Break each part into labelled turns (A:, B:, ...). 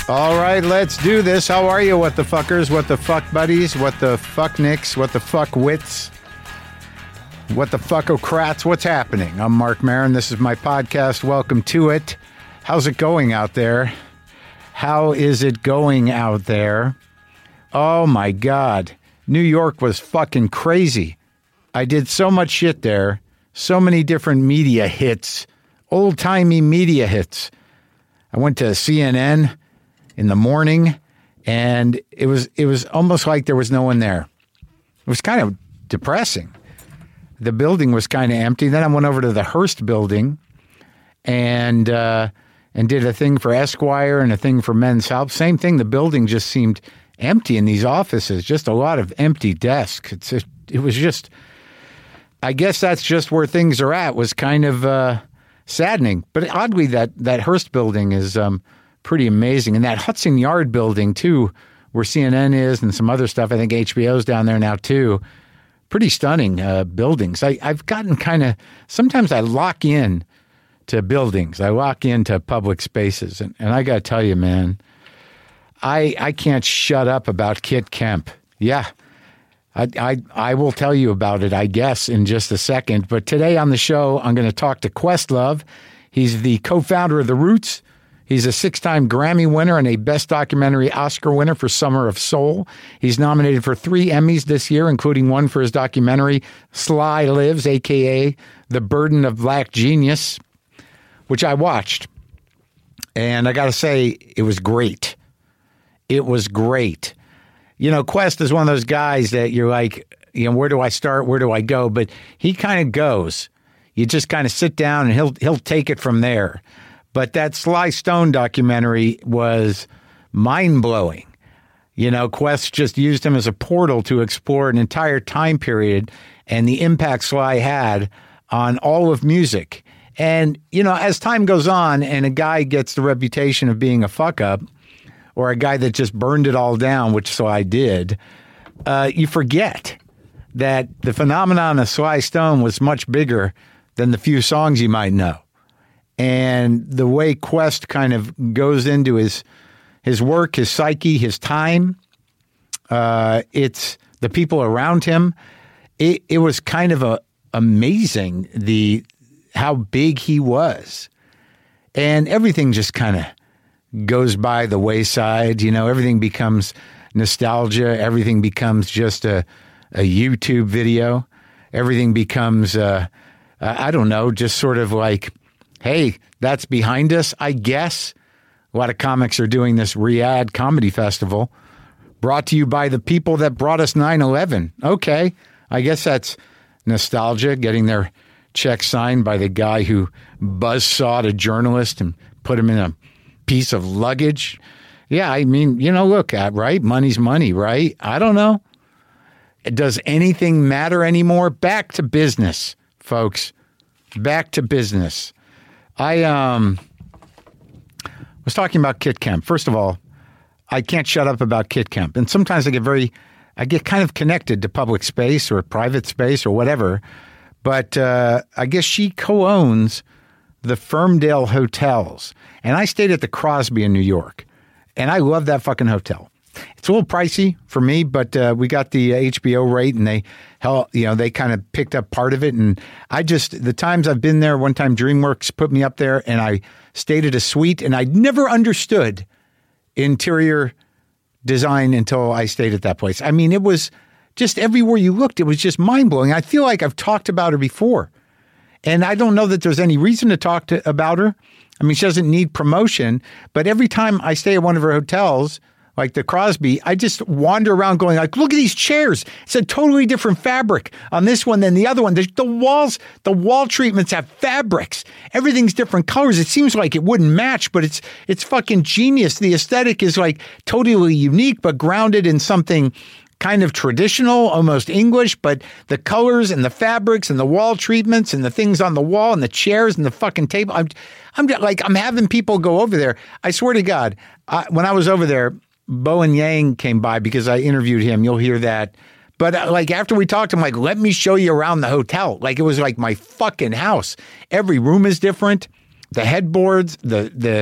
A: All right, let's do this. How are you, what the fuckers, what the fuck buddies, what the fuck nicks, what the fuck wits, what the fuckocrats, what's happening? I'm Mark Maron. This is my podcast. Welcome to it. How's it going out there? How is it going out there? Oh my God. New York was fucking crazy. I did so much shit there. So many different media hits. Old-timey media hits. I went to CNN in the morning, and it was almost like there was no one there. It was kind of depressing. The building was kind of empty. Then I went over to the Hearst building and did a thing for Esquire and a thing for Men's Health. Same thing. The building just seemed empty in these offices. Just a lot of empty desks. It was just, I guess that's just where things are at. Was kind of saddening. But oddly, that Hearst building is pretty amazing. And that Hudson Yard building, too, where CNN is and some other stuff. I think HBO's down there now, too. Pretty stunning buildings. I've gotten kind of, sometimes I lock in to buildings. I lock into public spaces. And I got to tell you, man, I can't shut up about Kit Kemp. Yeah, I will tell you about it, I guess, in just a second. But today on the show, I'm going to talk to Questlove. He's the co-founder of The Roots. He's a 6-time Grammy winner and a Best Documentary Oscar winner for Summer of Soul. He's nominated for 3 Emmys this year, including one for his documentary Sly Lives, a.k.a. The Burden of Black Genius, which I watched. And I got to say, it was great. It was great. You know, Quest is one of those guys that you're like, you know, where do I start? Where do I go? But he kind of goes. You just kind of sit down and he'll take it from there. But that Sly Stone documentary was mind-blowing. You know, Quest just used him as a portal to explore an entire time period and the impact Sly had on all of music. And, you know, as time goes on and a guy gets the reputation of being a fuck-up, or a guy that just burned it all down, which Sly did, you forget that the phenomenon of Sly Stone was much bigger than the few songs you might know. And the way Quest kind of goes into his work, his psyche, his time, it's the people around him. It was kind of amazing how big he was. And everything just kind of goes by the wayside. You know, everything becomes nostalgia. Everything becomes just a YouTube video. Everything becomes, I don't know, just sort of like, hey, that's behind us, I guess. A lot of comics are doing this Riyadh Comedy Festival, brought to you by the people that brought us 9/11. Okay, I guess that's nostalgia, getting their check signed by the guy who buzzsawed a journalist and put him in a piece of luggage. Yeah, I mean, you know, look, right? Money's money, right? I don't know. Does anything matter anymore? Back to business, folks. Back to business. I was talking about Kit Kemp. First of all, I can't shut up about Kit Kemp. And sometimes I get kind of connected to public space or private space or whatever. But I guess she co-owns the Ferndale Hotels. And I stayed at the Crosby in New York. And I love that fucking hotel. It's a little pricey for me, but we got the HBO rate, and they kind of picked up part of it. And the times I've been there, one time DreamWorks put me up there, and I stayed at a suite, and I never understood interior design until I stayed at that place. I mean, it was just everywhere you looked, it was just mind-blowing. I feel like I've talked about her before, and I don't know that there's any reason to talk about her. I mean, she doesn't need promotion, but every time I stay at one of her hotels, like the Crosby, I just wander around going like, look at these chairs. It's a totally different fabric on this one than the other one. The wall treatments have fabrics. Everything's different colors. It seems like it wouldn't match, but it's fucking genius. The aesthetic is like totally unique, but grounded in something kind of traditional, almost English, but the colors and the fabrics and the wall treatments and the things on the wall and the chairs and the fucking table. I'm having people go over there. I swear to God, when I was over there, Bowen Yang came by because I interviewed him. You'll hear that. But like after we talked, I'm like, let me show you around the hotel. Like it was like my fucking house. Every room is different. The headboards, the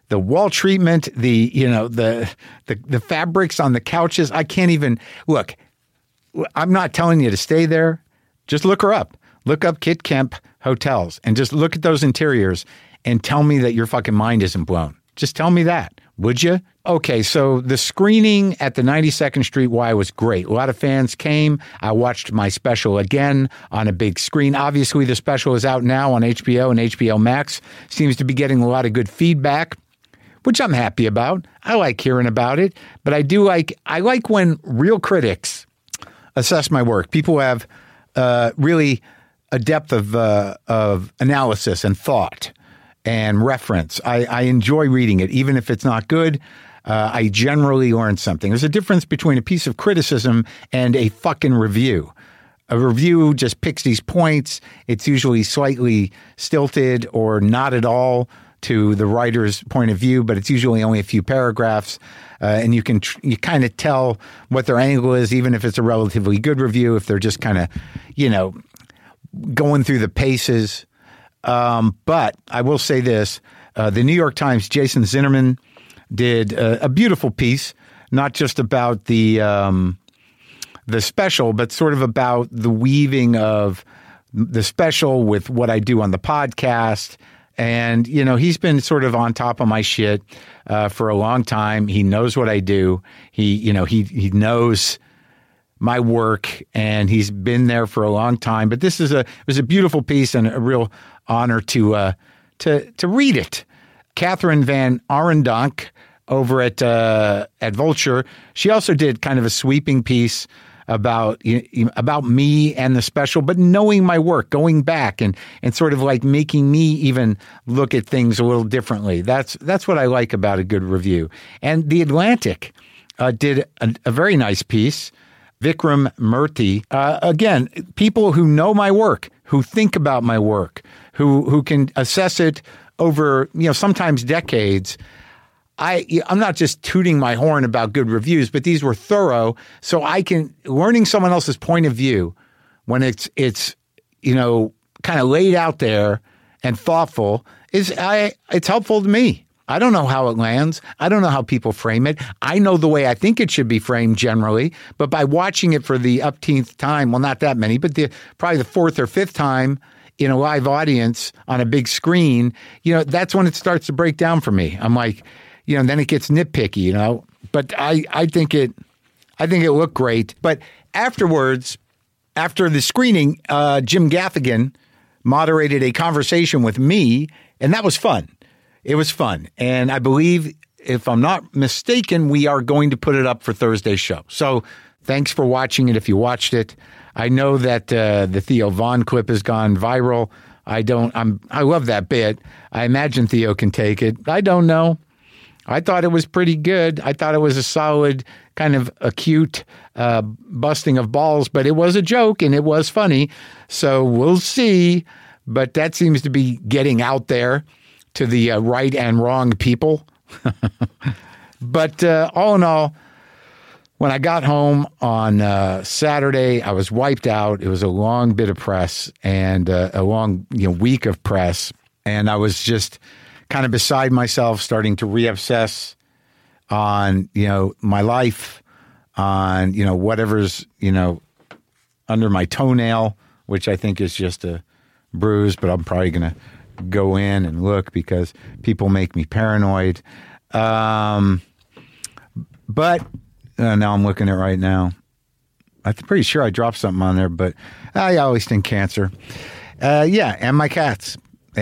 A: the wall treatment, the fabrics on the couches. I can't even look. I'm not telling you to stay there. Just look her up. Look up Kit Kemp Hotels and just look at those interiors and tell me that your fucking mind isn't blown. Just tell me that, would you? Okay, so the screening at the 92nd Street Y was great. A lot of fans came. I watched my special again on a big screen. Obviously, the special is out now on HBO and HBO Max. Seems to be getting a lot of good feedback, which I'm happy about. I like hearing about it, but I like when real critics assess my work. People have really a depth of analysis and thought and reference. I enjoy reading it, even if it's not good. I generally learn something. There's a difference between a piece of criticism and a fucking review. A review just picks these points. It's usually slightly stilted or not at all to the writer's point of view, but it's usually only a few paragraphs. And you kind of tell what their angle is, even if it's a relatively good review, if they're just kind of, going through the paces. But I will say this, the New York Times, Jason Zinnerman did a beautiful piece, not just about the special, but sort of about the weaving of the special with what I do on the podcast. And, he's been sort of on top of my shit for a long time. He knows what I do. He knows my work, and he's been there for a long time. But this was a beautiful piece and a real honor to read it. Catherine Van Arendonk over at Vulture, she also did kind of a sweeping piece about me and the special, but knowing my work, going back and sort of like making me even look at things a little differently. That's what I like about a good review. And The Atlantic did a very nice piece. Vikram Murthy, again, people who know my work, who think about my work, who can assess it over, sometimes decades. I'm not just tooting my horn about good reviews, but these were thorough. So learning someone else's point of view when it's kind of laid out there and thoughtful it's helpful to me. I don't know how it lands. I don't know how people frame it. I know the way I think it should be framed generally, but by watching it for the upteenth time, well, not that many, but probably the fourth or fifth time in a live audience on a big screen, that's when it starts to break down for me. I'm like, and then it gets nitpicky, but I think it looked great. But afterwards, after the screening, Jim Gaffigan moderated a conversation with me, and that was fun. It was fun. And I believe, if I'm not mistaken, we are going to put it up for Thursday's show. So thanks for watching it if you watched it. I know that the Theo Von clip has gone viral. I love that bit. I imagine Theo can take it. I don't know. I thought it was pretty good. I thought it was a solid kind of acute busting of balls, but it was a joke and it was funny. So we'll see. But that seems to be getting out there to the right and wrong people. But all in all, when I got home on Saturday, I was wiped out. It was a long bit of press and a long week of press. And I was just kind of beside myself, starting to reobsess on, my life, on, whatever's, under my toenail, which I think is just a bruise, but I'm probably going to go in and look because people make me paranoid. But now I'm looking at it right now. I'm pretty sure I dropped something on there, but I always think cancer. And my cats.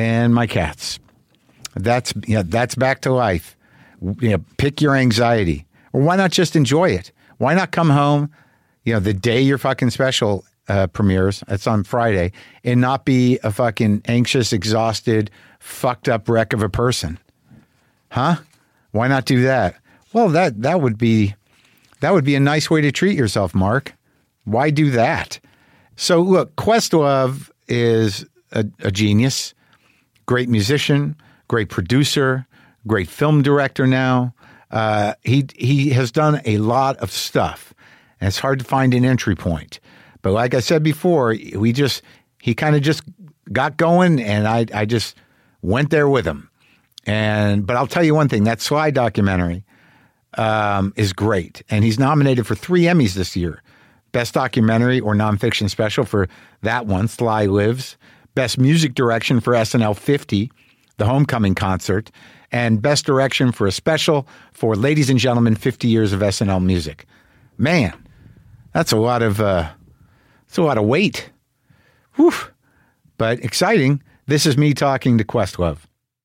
A: That's back to life. Pick your anxiety. Or why not just enjoy it? Why not come home, the day your fucking special premieres, it's on Friday, and not be a fucking anxious, exhausted, fucked up wreck of a person? Huh? Why not do that? Well, that would be a nice way to treat yourself, Mark. Why do that? So look, Questlove is a genius, great musician, great producer, great film director now. He has done a lot of stuff, and it's hard to find an entry point. But like I said before, he kind of just got going, and I just went there with him. But I'll tell you one thing, that Sly documentary is great. And he's nominated for 3 Emmys this year. Best documentary or nonfiction special for that one, Sly Lives. Best music direction for SNL 50, the homecoming concert. And best direction for a special for Ladies and Gentlemen, 50 Years of SNL Music. Man, that's a lot of weight. Whew. But exciting. This is me talking to Questlove.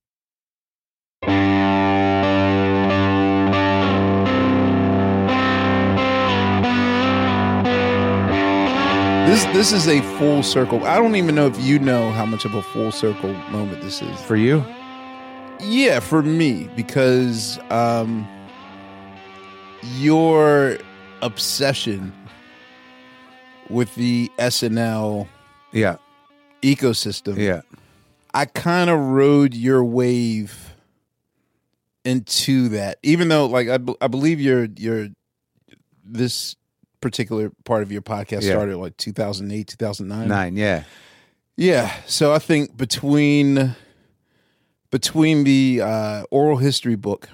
B: This is a full circle. I don't even know if you know how much of a full circle moment this is.
A: For you?
B: Yeah, for me, because your obsession with the SNL
A: Yeah.
B: ecosystem.
A: Yeah.
B: I kind of rode your wave into that, even though, like, I believe this particular part of your podcast started like 2008, 2009. Yeah. So I think between the oral history book,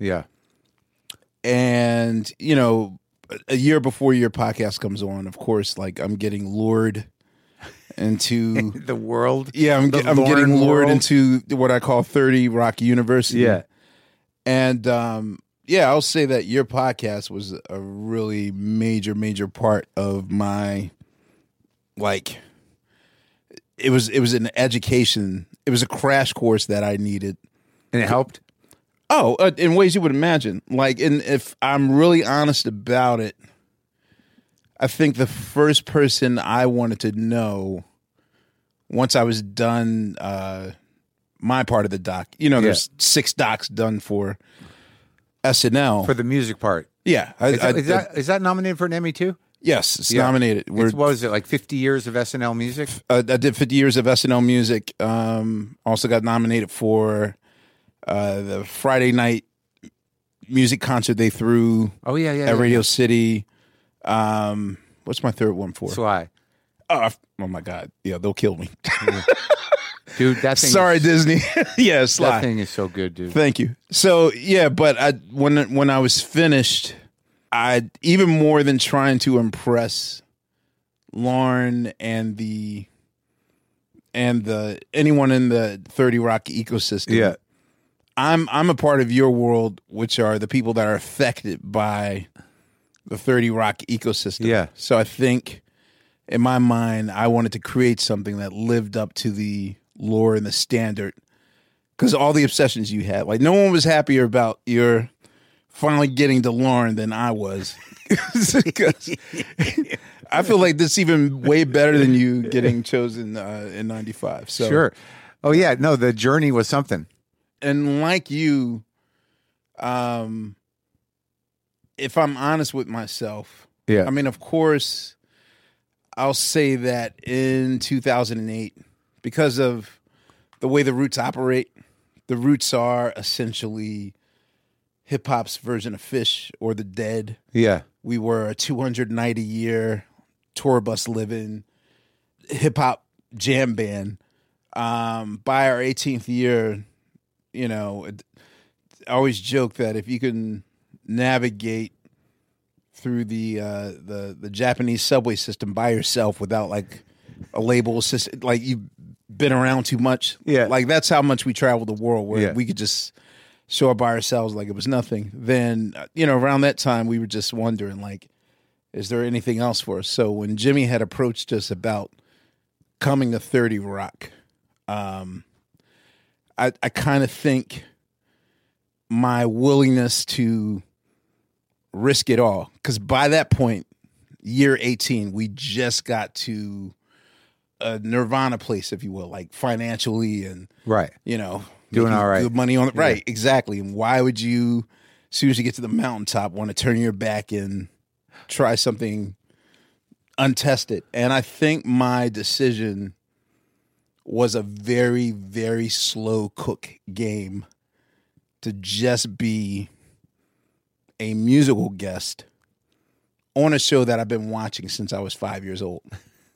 B: and a year before your podcast comes on, of course, like I'm getting lured into
A: the world.
B: Yeah, I'm getting lured
A: world.
B: into what I call 30 Rock University.
A: Yeah.
B: And I'll say that your podcast was a really major part of my, like, it was an education. It was a crash course that I needed.
A: And it helped?
B: Oh, in ways you would imagine. Like, and if I'm really honest about it, I think the first person I wanted to know once I was done my part of the doc, there's 6 docs done for SNL.
A: For the music part.
B: Yeah.
A: Is that nominated for an Emmy too?
B: Yes, it's nominated.
A: What was it, like 50 years of SNL music?
B: I did 50 years of SNL music. Also got nominated for the Friday night music concert they threw at Radio City. What's my third one for?
A: Sly.
B: Oh my God. Yeah, they'll kill me.
A: Dude, that thing
B: Sorry, Disney. Yeah, Sly.
A: That thing is so good, dude.
B: Thank you. So, yeah, but when I was finished, I even more than trying to impress Lauren and anyone in the 30 Rock ecosystem.
A: Yeah.
B: I'm a part of your world, which are the people that are affected by the 30 Rock ecosystem.
A: Yeah.
B: So I think in my mind, I wanted to create something that lived up to the lore and the standard, because all the obsessions you had, like, no one was happier about your finally getting to Lauren than I was. I feel like this is even way better than you getting chosen in 95. So
A: Sure. Oh yeah, no, the journey was something.
B: And like you, if I'm honest with myself, I mean, of course, I'll say that in 2008, because of the way the Roots operate, the Roots are essentially hip-hop's version of Fish or The Dead.
A: Yeah.
B: We were a 200-night-a-year tour bus living hip-hop jam band. By our 18th year, I always joke that if you can navigate through the Japanese subway system by yourself without like a label assistant, like you've been around too much.
A: Yeah.
B: Like that's how much we travel the world, where we could just show up by ourselves like it was nothing. Then, around that time we were just wondering, like, is there anything else for us? So when Jimmy had approached us about coming to 30 Rock, I kind of think my willingness to risk it all, because by that point, year 18, we just got to a nirvana place, if you will, like financially and
A: right, doing all right,
B: good money on it, right? Exactly. And why would you, as soon as you get to the mountaintop, want to turn your back and try something untested? And I think my decision was a very, very slow cook game to just be a musical guest on a show that I've been watching since I was 5 years old.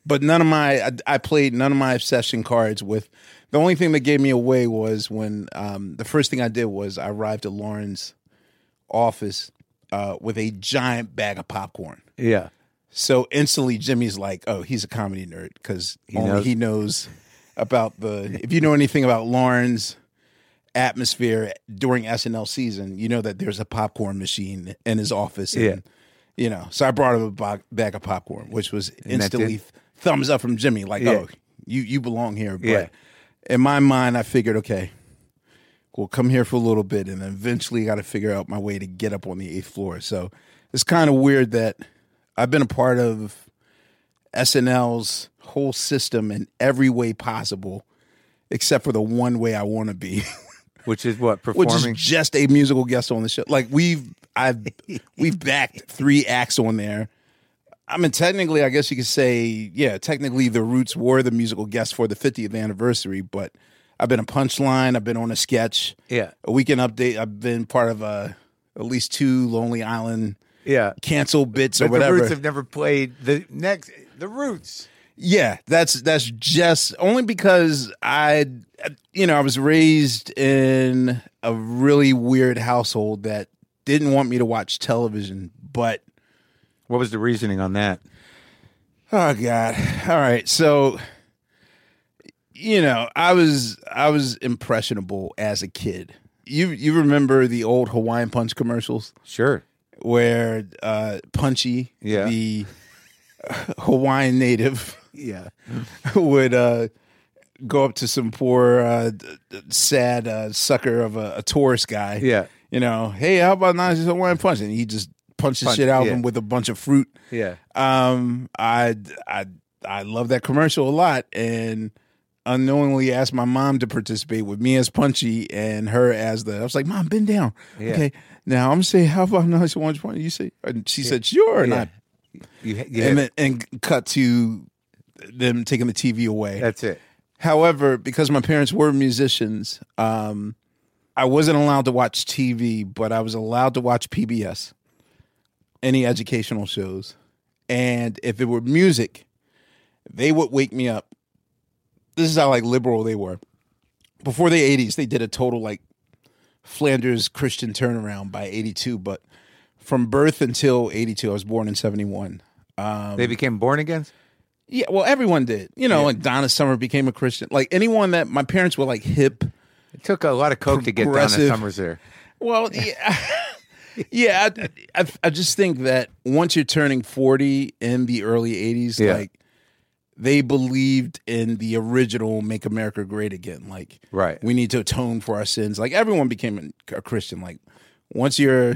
B: But I played none of my obsession cards with. The only thing that gave me away was when the first thing I did was I arrived at Lauren's office with a giant bag of popcorn.
A: Yeah.
B: So instantly Jimmy's like, oh, he's a comedy nerd because he knows about if you know anything about Lauren's atmosphere during SNL season, you know that there's a popcorn machine in his office. And, so I brought him a bag of popcorn, which was instantly thumbs up from Jimmy. Like, oh, you belong here. But in my mind, I figured, okay, we'll come here for a little bit. And then eventually got to figure out my way to get up on the 8th floor. So it's kind of weird that I've been a part of SNL's whole system in every way possible, except for the one way I want to be.
A: Which is what? Performing?
B: Which is just a musical guest on the show. Like we've backed 3 acts on there. I mean, technically, I guess you could say, technically the Roots were the musical guest for the 50th anniversary, but I've been a Punchline, I've been on a sketch, a Weekend Update, I've been part of at least 2 Lonely Island cancel bits or whatever.
A: The Roots have never played the Roots.
B: Yeah, that's just only because I was raised in a really weird household that didn't want me to watch television, but
A: what was the reasoning on that?
B: Oh God. All right. So I was impressionable as a kid. You remember the old Hawaiian Punch commercials?
A: Sure.
B: Where Punchy, the Hawaiian native, would go up to some poor, sad sucker of a tourist guy.
A: Yeah.
B: Hey, how about nice Hawaiian Punch? And he just punched shit out of him with a bunch of fruit.
A: Yeah.
B: I love that commercial a lot, and unknowingly asked my mom to participate with me as Punchy and her as I was like, Mom, bend down. Yeah. Okay. Now I'm gonna say, how about nice Hawaiian Punch? You say, and she said, sure. And and cut to them taking the TV away.
A: That's it.
B: However, because my parents were musicians, I wasn't allowed to watch TV, but I was allowed to watch PBS, any educational shows. And if it were music, they would wake me up. This is how liberal they were. Before the 80s, they did a total Flanders Christian turnaround by 82, but from birth until 82, I was born in 71.
A: They became born again?
B: Yeah, well, everyone did. Like Donna Summer became a Christian. Like anyone that my parents were hip.
A: It took a lot of coke to get Donna Summers there.
B: Well, yeah. I just think that once you're turning 40 in the early 80s, they believed in the original Make America Great Again.
A: Right.
B: We need to atone for our sins. Everyone became a Christian. Once you're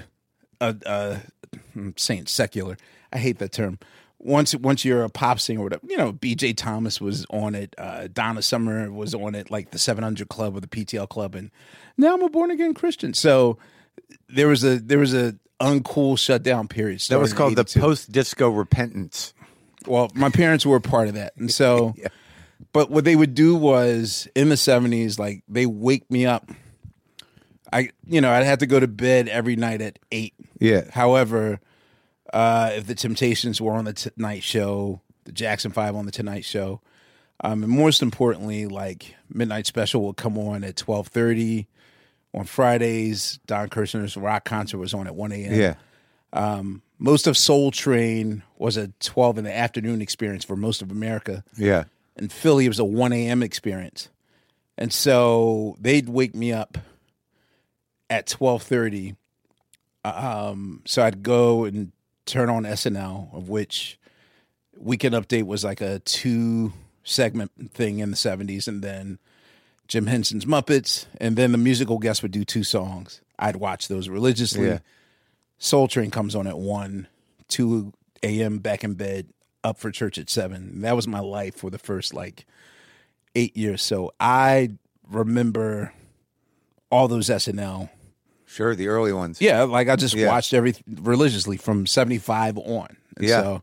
B: I'm saying secular. I hate that term. Once you're a pop singer or whatever, B.J. Thomas was on it. Donna Summer was on it, the 700 Club or the PTL Club, and now I'm a born again Christian. So there was a uncool shutdown period.
A: That was called the post-disco repentance.
B: Well, my parents were a part of that, and so, but what they would do was in the 70s, they wake me up. I'd have to go to bed every night at 8.
A: Yeah.
B: However, if the Temptations were on the Tonight Show, the Jackson 5 on the Tonight Show, and most importantly, Midnight Special would come on at 12:30 on Fridays. Don Kirshner's rock concert was on at 1 a.m.
A: Yeah.
B: Most of Soul Train was a 12 in the afternoon experience for most of America.
A: Yeah.
B: In Philly, it was a 1 a.m. experience. And so they'd wake me up at 12:30. So I'd go and turn on SNL, of which Weekend Update was a 2-segment thing in the 70s, and then Jim Henson's Muppets, and then the musical guest would do 2 songs. I'd watch those religiously.
A: Yeah.
B: Soul Train comes on at 1, 2 a.m. back in bed, up for church at 7. And that was my life for the first 8 years. So I remember all those SNL.
A: Sure, the early ones.
B: Yeah, I just watched everything religiously from 75 on. And so,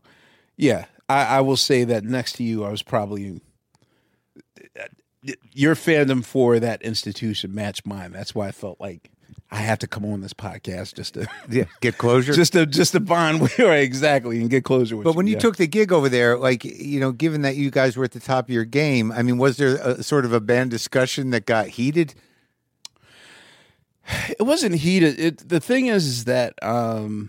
B: I will say that next to you, I was probably your fandom for that institution matched mine. That's why I felt I have to come on this podcast just to
A: get closure.
B: just to bond with right, exactly, and get closure with
A: But when you took the gig over there, like, given that you guys were at the top of your game, I mean, was there a sort of a band discussion that got heated?
B: It wasn't heated. The thing is that the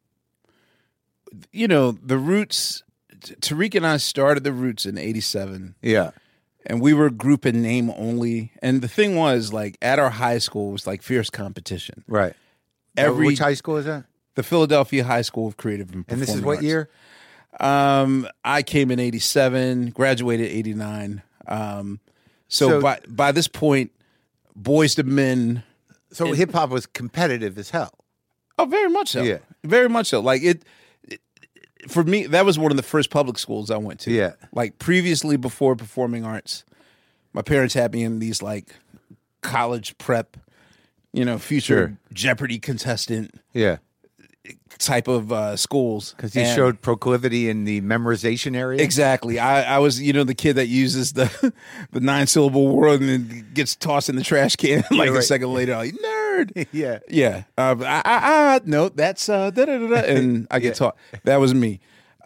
B: Roots, Tariq and I started the Roots in '87.
A: Yeah.
B: And we were group in name only. And the thing was, like, at our high school, it was like fierce competition.
A: Right. Which high school is that?
B: The Philadelphia High School of Creative and Performing
A: And this is what
B: Arts.
A: year?
B: I came in '87, graduated '89. So by this point, Boyz II Men.
A: So hip hop was competitive as hell.
B: Oh, very much so.
A: Yeah.
B: Very much so. Like it for me, that was one of the first public schools I went to.
A: Yeah.
B: Like previously, before performing arts, my parents had me in these like college prep, future Jeopardy contestant
A: Yeah.
B: type of schools.
A: Because you showed proclivity in the memorization area?
B: Exactly. I was, the kid that uses the 9-syllable word and then gets tossed in the trash can a second later. Like, nerd.
A: Yeah.
B: Yeah. No, that's da-da-da-da, and I get taught. That was me.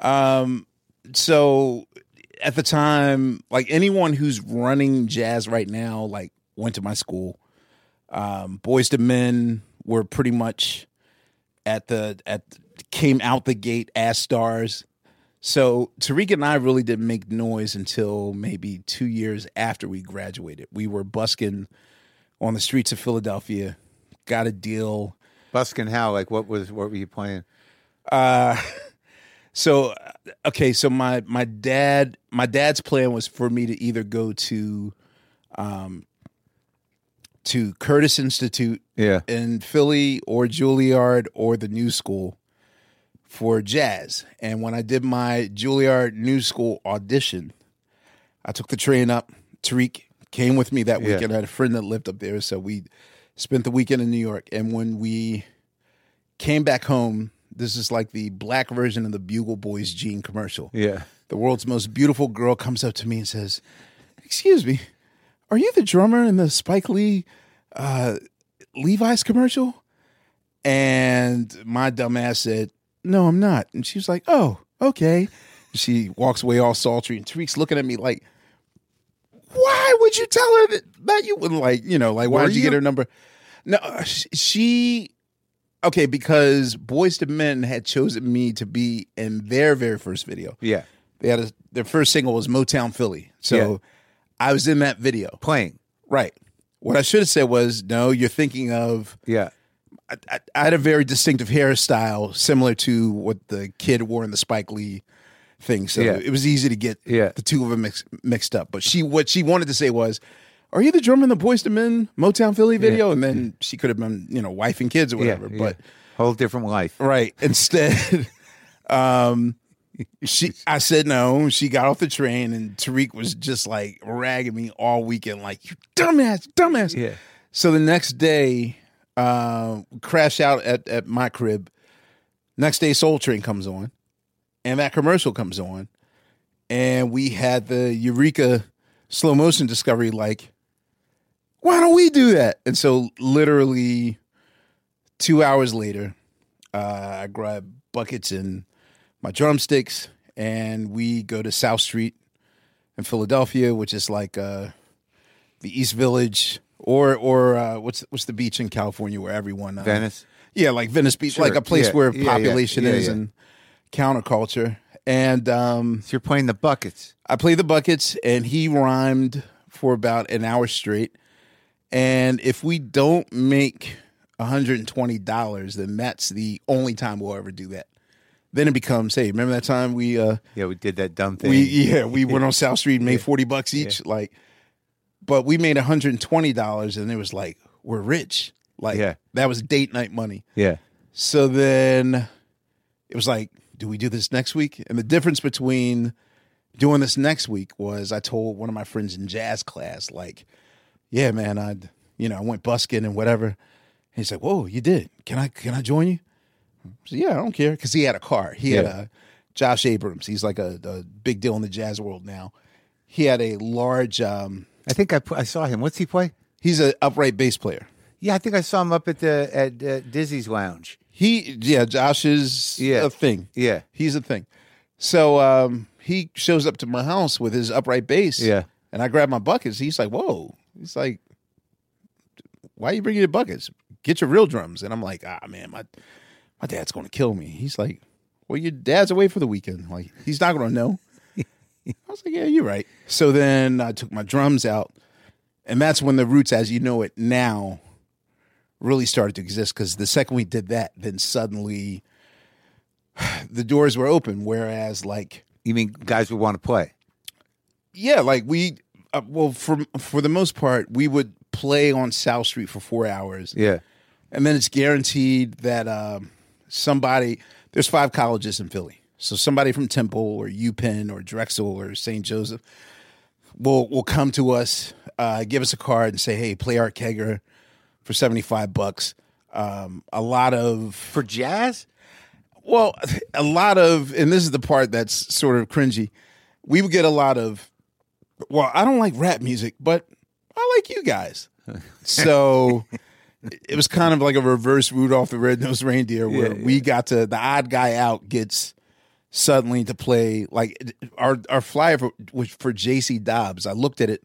B: So at the time, like anyone who's running jazz right now, like went to my school. Boyz II Men were pretty much came out the gate as stars. So Tariq and I really didn't make noise until maybe 2 years after we graduated. We were busking on the streets of Philadelphia, got a deal.
A: Busking how? Like what were you playing?
B: So my dad's plan was for me to either go to Curtis Institute in Philly or Juilliard or the New School for jazz. And when I did my Juilliard New School audition, I took the train up. Tariq came with me that weekend. I had a friend that lived up there, so we spent the weekend in New York. And when we came back home, this is like the black version of the Bugle Boys jean commercial.
A: Yeah.
B: The world's most beautiful girl comes up to me and says, "Excuse me, are you the drummer in the Spike Lee Levi's commercial?" And my dumb ass said, "No, I'm not." And she was like, "Oh, okay." She walks away all sultry, and Tariq's looking at me like, "Why would you tell her that you wouldn't why did you get her number?" No, because Boyz II Men had chosen me to be in their very first video.
A: Yeah.
B: They had their first single was Motown Philly. So I was in that video.
A: Playing.
B: Right. What I should have said was, no, you're thinking of...
A: Yeah.
B: I had a very distinctive hairstyle, similar to what the kid wore in the Spike Lee thing. So it was easy to get the two of them mixed up. But what she wanted to say was, "Are you the drummer in the Boyz II Men Motown Philly video?" And then she could have been, wife and kids or whatever. But
A: whole different life.
B: Right. Instead, I said no. She got off the train, and Tariq was just like ragging me all weekend, like, "You dumbass."
A: Yeah.
B: So the next day, crash out at my crib. Next day, Soul Train comes on, and that commercial comes on, and we had the Eureka slow motion discovery. Like, why don't we do that? And so, literally 2 hours later, I grab buckets and my drumsticks, and we go to South Street in Philadelphia, which is like the East Village, or what's the beach in California where everyone
A: Venice.
B: Yeah, like Venice Beach,
A: Sure.
B: like a place where population is and counterculture. And
A: So you're playing the buckets.
B: I played the buckets, and he rhymed for about an hour straight. And if we don't make $120, then that's the only time we'll ever do that. Then it becomes, hey, remember that time we
A: did that dumb thing.
B: we went on South Street and made $40 each, but we made $120, and it was like, we're rich. That was date night money.
A: Yeah.
B: So then it was like, do we do this next week? And the difference between doing this next week was I told one of my friends in jazz class, like, yeah, man, I went busking and whatever. And he's like, whoa, you did. Can I join you? I said, yeah, I don't care. Because he had a car. He had Josh Abrams. He's like a big deal in the jazz world now. He had a large...
A: I think I saw him. What's he play?
B: He's an upright bass player.
A: Yeah, I think I saw him up at Dizzy's Lounge.
B: Josh is a thing.
A: Yeah.
B: He's a thing. So he shows up to my house with his upright bass.
A: Yeah.
B: And I grab my buckets. He's like, whoa. He's like, why are you bringing your buckets? Get your real drums. And I'm like, man, my dad's going to kill me. He's like, well, your dad's away for the weekend. Like, he's not going to know. I was like, yeah, you're right. So then I took my drums out. And that's when the Roots, as you know it now, really started to exist. Because the second we did that, then suddenly the doors were open. Whereas, like,
A: you mean guys would want to play?
B: Yeah, like we, for the most part, we would play on South Street for 4 hours.
A: Yeah.
B: And then it's guaranteed that there's 5 colleges in Philly. So somebody from Temple or UPenn or Drexel or St. Joseph will come to us, give us a card and say, hey, play Art Kegger for $75. A lot of...
A: For jazz?
B: Well, a lot of, and this is the part that's sort of cringy, we would get a lot of, well, I don't like rap music, but I like you guys. So it was kind of like a reverse Rudolph the Red-Nosed Reindeer where we got to, the odd guy out gets suddenly to play, like our flyer for JC Dobbs, I looked at it,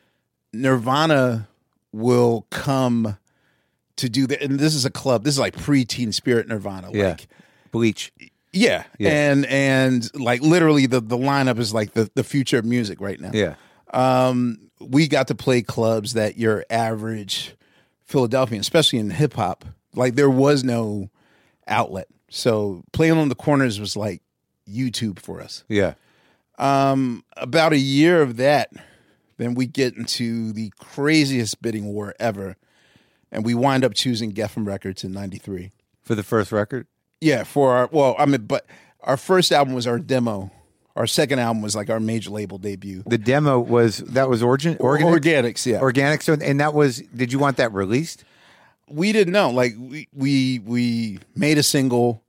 B: Nirvana will come to do that, and this is a club, this is like pre-Teen Spirit Nirvana, like
A: Bleach.
B: Yeah. And like literally the lineup is like the future of music right now.
A: Yeah.
B: We got to play clubs that your average Philadelphian, especially in hip hop, like there was no outlet. So playing on the corners was like YouTube for us.
A: Yeah.
B: About a year of that, then we get into the craziest bidding war ever. And we wind up choosing Geffen Records in 93.
A: For the first record?
B: Yeah, but our first album was our demo. Our second album was like our major label debut.
A: The demo was Organics,
B: yeah.
A: Organics, and that was. Did you want that released?
B: We didn't know. Like we made a single,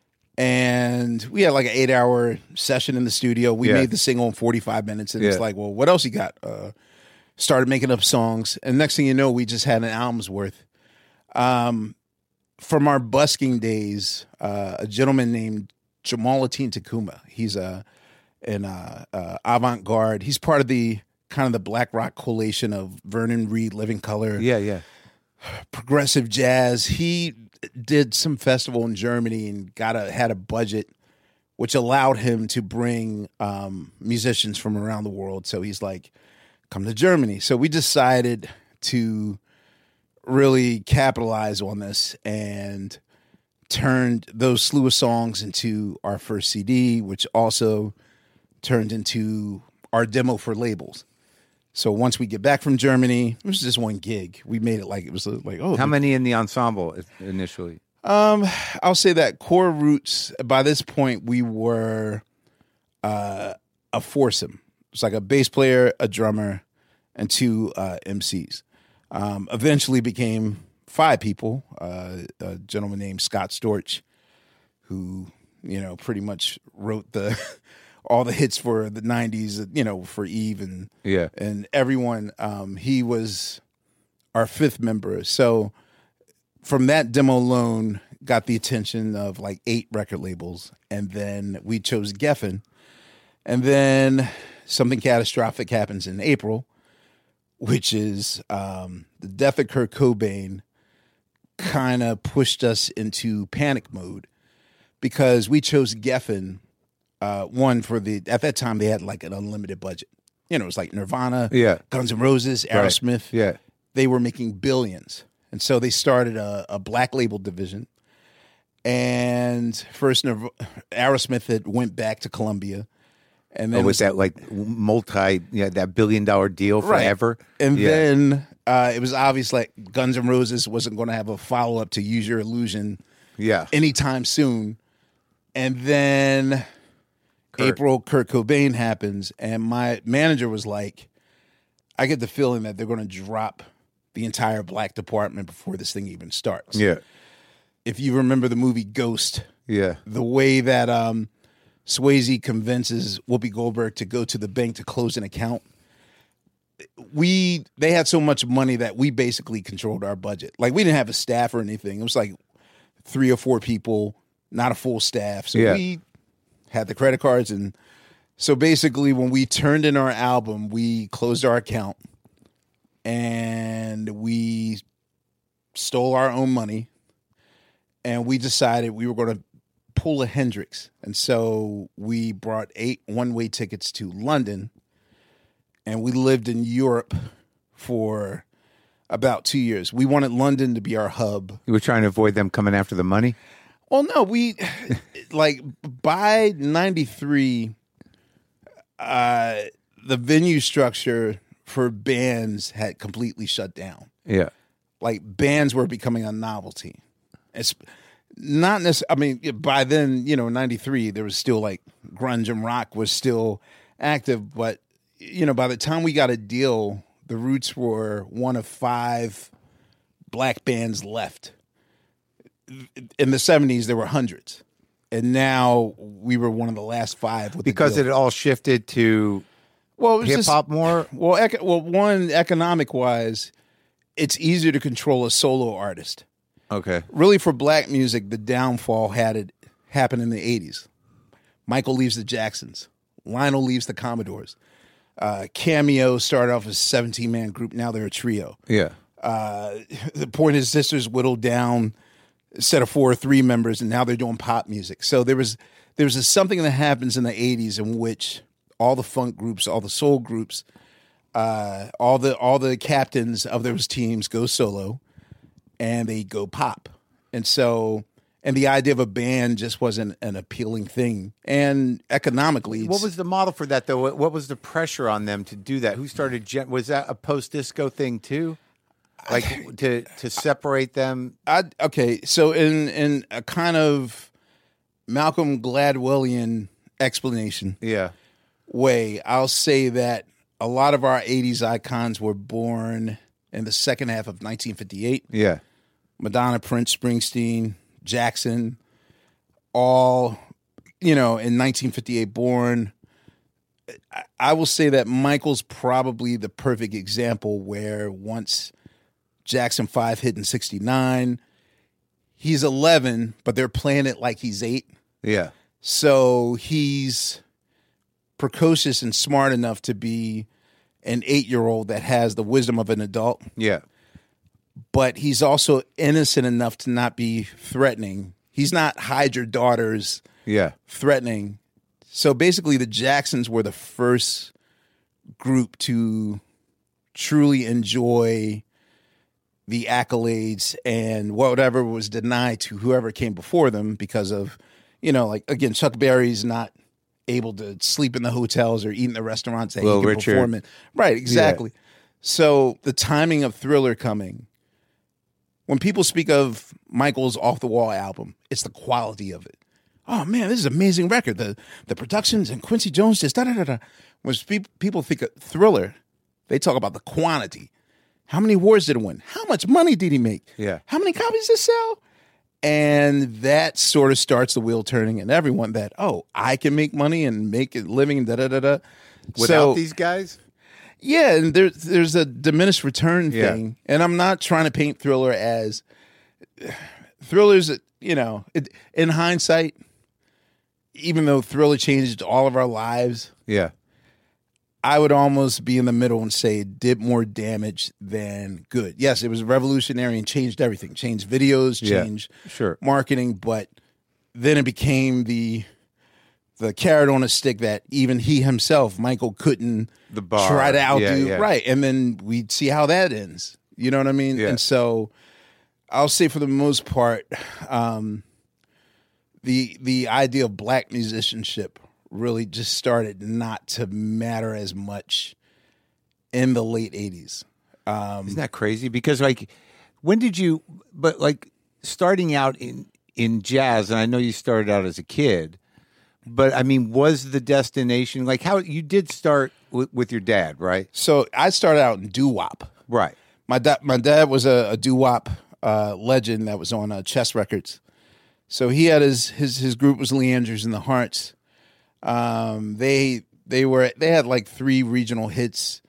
B: and we had like an 8-hour session in the studio. We made the single in 45 minutes, and it's like, well, what else you got? Started making up songs, and next thing you know, we just had an album's worth. From our busking days, a gentleman named Jamaluddin Takuma. He's an avant-garde. He's part of the kind of the Black Rock collation of Vernon Reid, Living Colour.
A: Yeah.
B: Progressive jazz. He did some festival in Germany and had a budget, which allowed him to bring musicians from around the world. So he's like, come to Germany. So we decided to really capitalize on this and turned those slew of songs into our first CD, which also turned into our demo for labels. So once we get back from Germany, it was just one gig. We made it like it was like, oh.
A: How many in the ensemble initially?
B: I'll say that core Roots, by this point, we were a foursome. It's like a bass player, a drummer, and 2 MCs. Eventually became 5 people. A gentleman named Scott Storch, who, pretty much wrote all the hits for the 90s, for Eve and everyone. He was our 5th member. So from that demo alone, got the attention of like 8 record labels. And then we chose Geffen. And then something catastrophic happens in April, which is the death of Kurt Cobain kind of pushed us into panic mode because we chose Geffen, one at that time they had like an unlimited budget. It was like Nirvana, Guns N' Roses, Aerosmith.
A: Right. Yeah.
B: They were making billions. And so they started a black label division. And first Aerosmith had went back to Columbia. And then
A: with that like that $1 billion deal forever.
B: Right. And then it was obvious like Guns N' Roses wasn't going to have a follow-up to Use Your Illusion anytime soon. And then April, Kurt Cobain happens, and my manager was like, I get the feeling that they're going to drop the entire black department before this thing even starts.
A: Yeah.
B: If you remember the movie Ghost,
A: the
B: way that Swayze convinces Whoopi Goldberg to go to the bank to close an account, they had so much money that we basically controlled our budget. Like, we didn't have a staff or anything. It was like 3 or 4 people, not a full staff. So we had the credit cards. And so basically when we turned in our album, we closed our account and we stole our own money. And we decided we were going to pull a Hendrix. And so we brought 8 one-way tickets to London. And we lived in Europe for about 2 years. We wanted London to be our hub.
A: You were trying to avoid them coming after the money?
B: Well, no, we like by 93, the venue structure for bands had completely shut down.
A: Yeah.
B: Like, bands were becoming a novelty. It's not necessarily, I mean, by then, 93, there was still like grunge and rock was still active, but by the time we got a deal, the Roots were one of 5 black bands left. In the 70s, there were hundreds. And now we were one of the last 5.
A: Because it all shifted to hip-hop more?
B: One, economic-wise, it's easier to control a solo artist.
A: Okay.
B: Really, for black music, the downfall had it happen in the 80s. Michael leaves the Jacksons. Lionel leaves the Commodores. Cameo started off as a 17-man group. Now they're a trio.
A: Yeah.
B: The Pointer Sisters whittled down a set of 4 or 3 members, and now they're doing pop music. So there was something that happens in the 80s in which all the funk groups, all the soul groups, all the captains of those teams go solo, and they go pop. And so... And the idea of a band just wasn't an appealing thing. And economically...
A: What was the model for that, though? What was the pressure on them to do that? Who started... Was that a post-disco thing, too? Like, to separate them?
B: Okay, so in a kind of Malcolm Gladwellian explanation way, I'll say that a lot of our 80s icons were born in the second half of 1958.
A: Yeah.
B: Madonna, Prince, Springsteen... Jackson, all, in 1958 born. I will say that Michael's probably the perfect example where once Jackson 5 hit in 69, he's 11, but they're playing it like he's 8.
A: Yeah.
B: So he's precocious and smart enough to be an 8-year-old that has the wisdom of an adult.
A: Yeah.
B: But he's also innocent enough to not be threatening. He's not hide your daughters threatening. So basically the Jacksons were the first group to truly enjoy the accolades and whatever was denied to whoever came before them because of, like, again, Chuck Berry's not able to sleep in the hotels or eat in the restaurants that he can perform in. Right, exactly. Yeah. So the timing of Thriller coming, when people speak of Michael's Off the Wall album, it's the quality of it. Oh man, this is an amazing record. The productions and Quincy Jones just da-da-da-da. When people think of Thriller, they talk about the quantity. How many awards did it win? How much money did he make?
A: Yeah.
B: How many copies did it sell? And that sort of starts the wheel turning in everyone that, I can make money and make a living, da-da-da-da.
A: Without these guys?
B: Yeah, and there's a diminished return thing, and I'm not trying to paint Thriller as Thriller's. In hindsight, even though Thriller changed all of our lives, I would almost be in the middle and say it did more damage than good. Yes, it was revolutionary and changed everything, changed videos, changed marketing, but then it became the carrot on a stick that even he himself, Michael, couldn't try to outdo. Right. And then we'd see how that ends. You know what I mean? Yeah. And so I'll say for the most part, the idea of black musicianship really just started not to matter as much in the late 80s.
A: Isn't that crazy? Because when did you, starting out in jazz, and I know you started out as a kid, but I mean, was the destination how you did start with your dad, right?
B: So I started out in doo-wop.
A: Right.
B: My dad was a doo-wop legend that was on Chess Records. So he had his group was Leanders and the Hearts. They had 3 regional hits.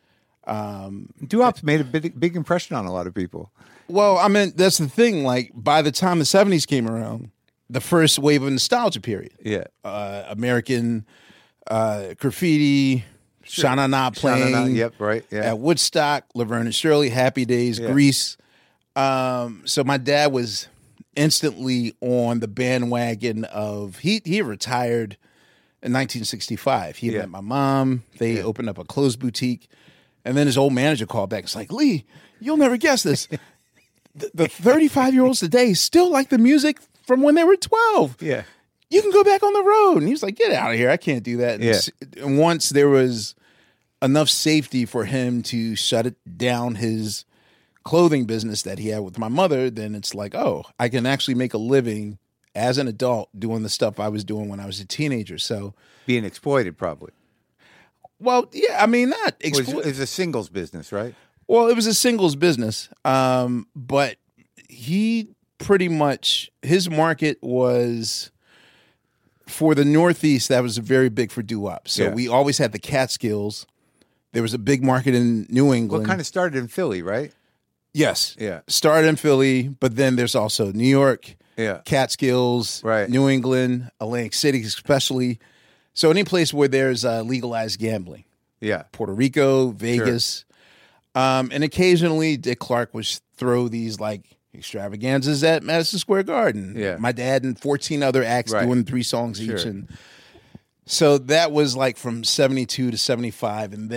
A: Doo-wop's made a big impression on a lot of people.
B: Well, I mean, that's the thing. Like, by the time the 70s came around, the first wave of nostalgia period.
A: Yeah.
B: American Graffiti,
A: Sure.
B: Sha Na Na playing.
A: Sha-na-na, yep, right. Yeah.
B: At Woodstock, Laverne and Shirley, Happy Days,
A: Yeah.
B: Grease. So my dad was instantly on the bandwagon of, he retired in 1965. He
A: Yeah.
B: met my mom. They opened up a clothes boutique. And then his old manager called back. It's like, Lee, you'll never guess this. The 35-year-olds today still like the music from when they were 12.
A: Yeah.
B: You can go back on the road. And he was like, get out of here. I can't do that.
A: Yeah.
B: And once there was enough safety for him to shut it down, his clothing business that he had with my mother, then it's like, oh, I can actually make a living as an adult doing the stuff I was doing when I was a teenager. So
A: Being exploited, probably.
B: well, yeah, I mean, not
A: It's a singles business, right?
B: Well, it was a singles business, but he pretty much, his market was for the Northeast. That was very big for doo-wop. So
A: Yeah.
B: we always had the Catskills. There was a big market in New England.
A: Well, kind of started in Philly, right?
B: Yes.
A: Yeah.
B: Started in Philly, but then there's also New York,
A: Yeah.
B: Catskills,
A: Right.
B: New England, Atlantic City especially. So any place where there's legalized gambling.
A: Yeah.
B: Puerto Rico, Vegas. And occasionally Dick Clark would throw these like extravaganzas at Madison Square Garden.
A: Yeah.
B: My dad and 14 other acts
A: Right.
B: doing 3 songs each.
A: Sure.
B: And so that was like from 72 to 75. And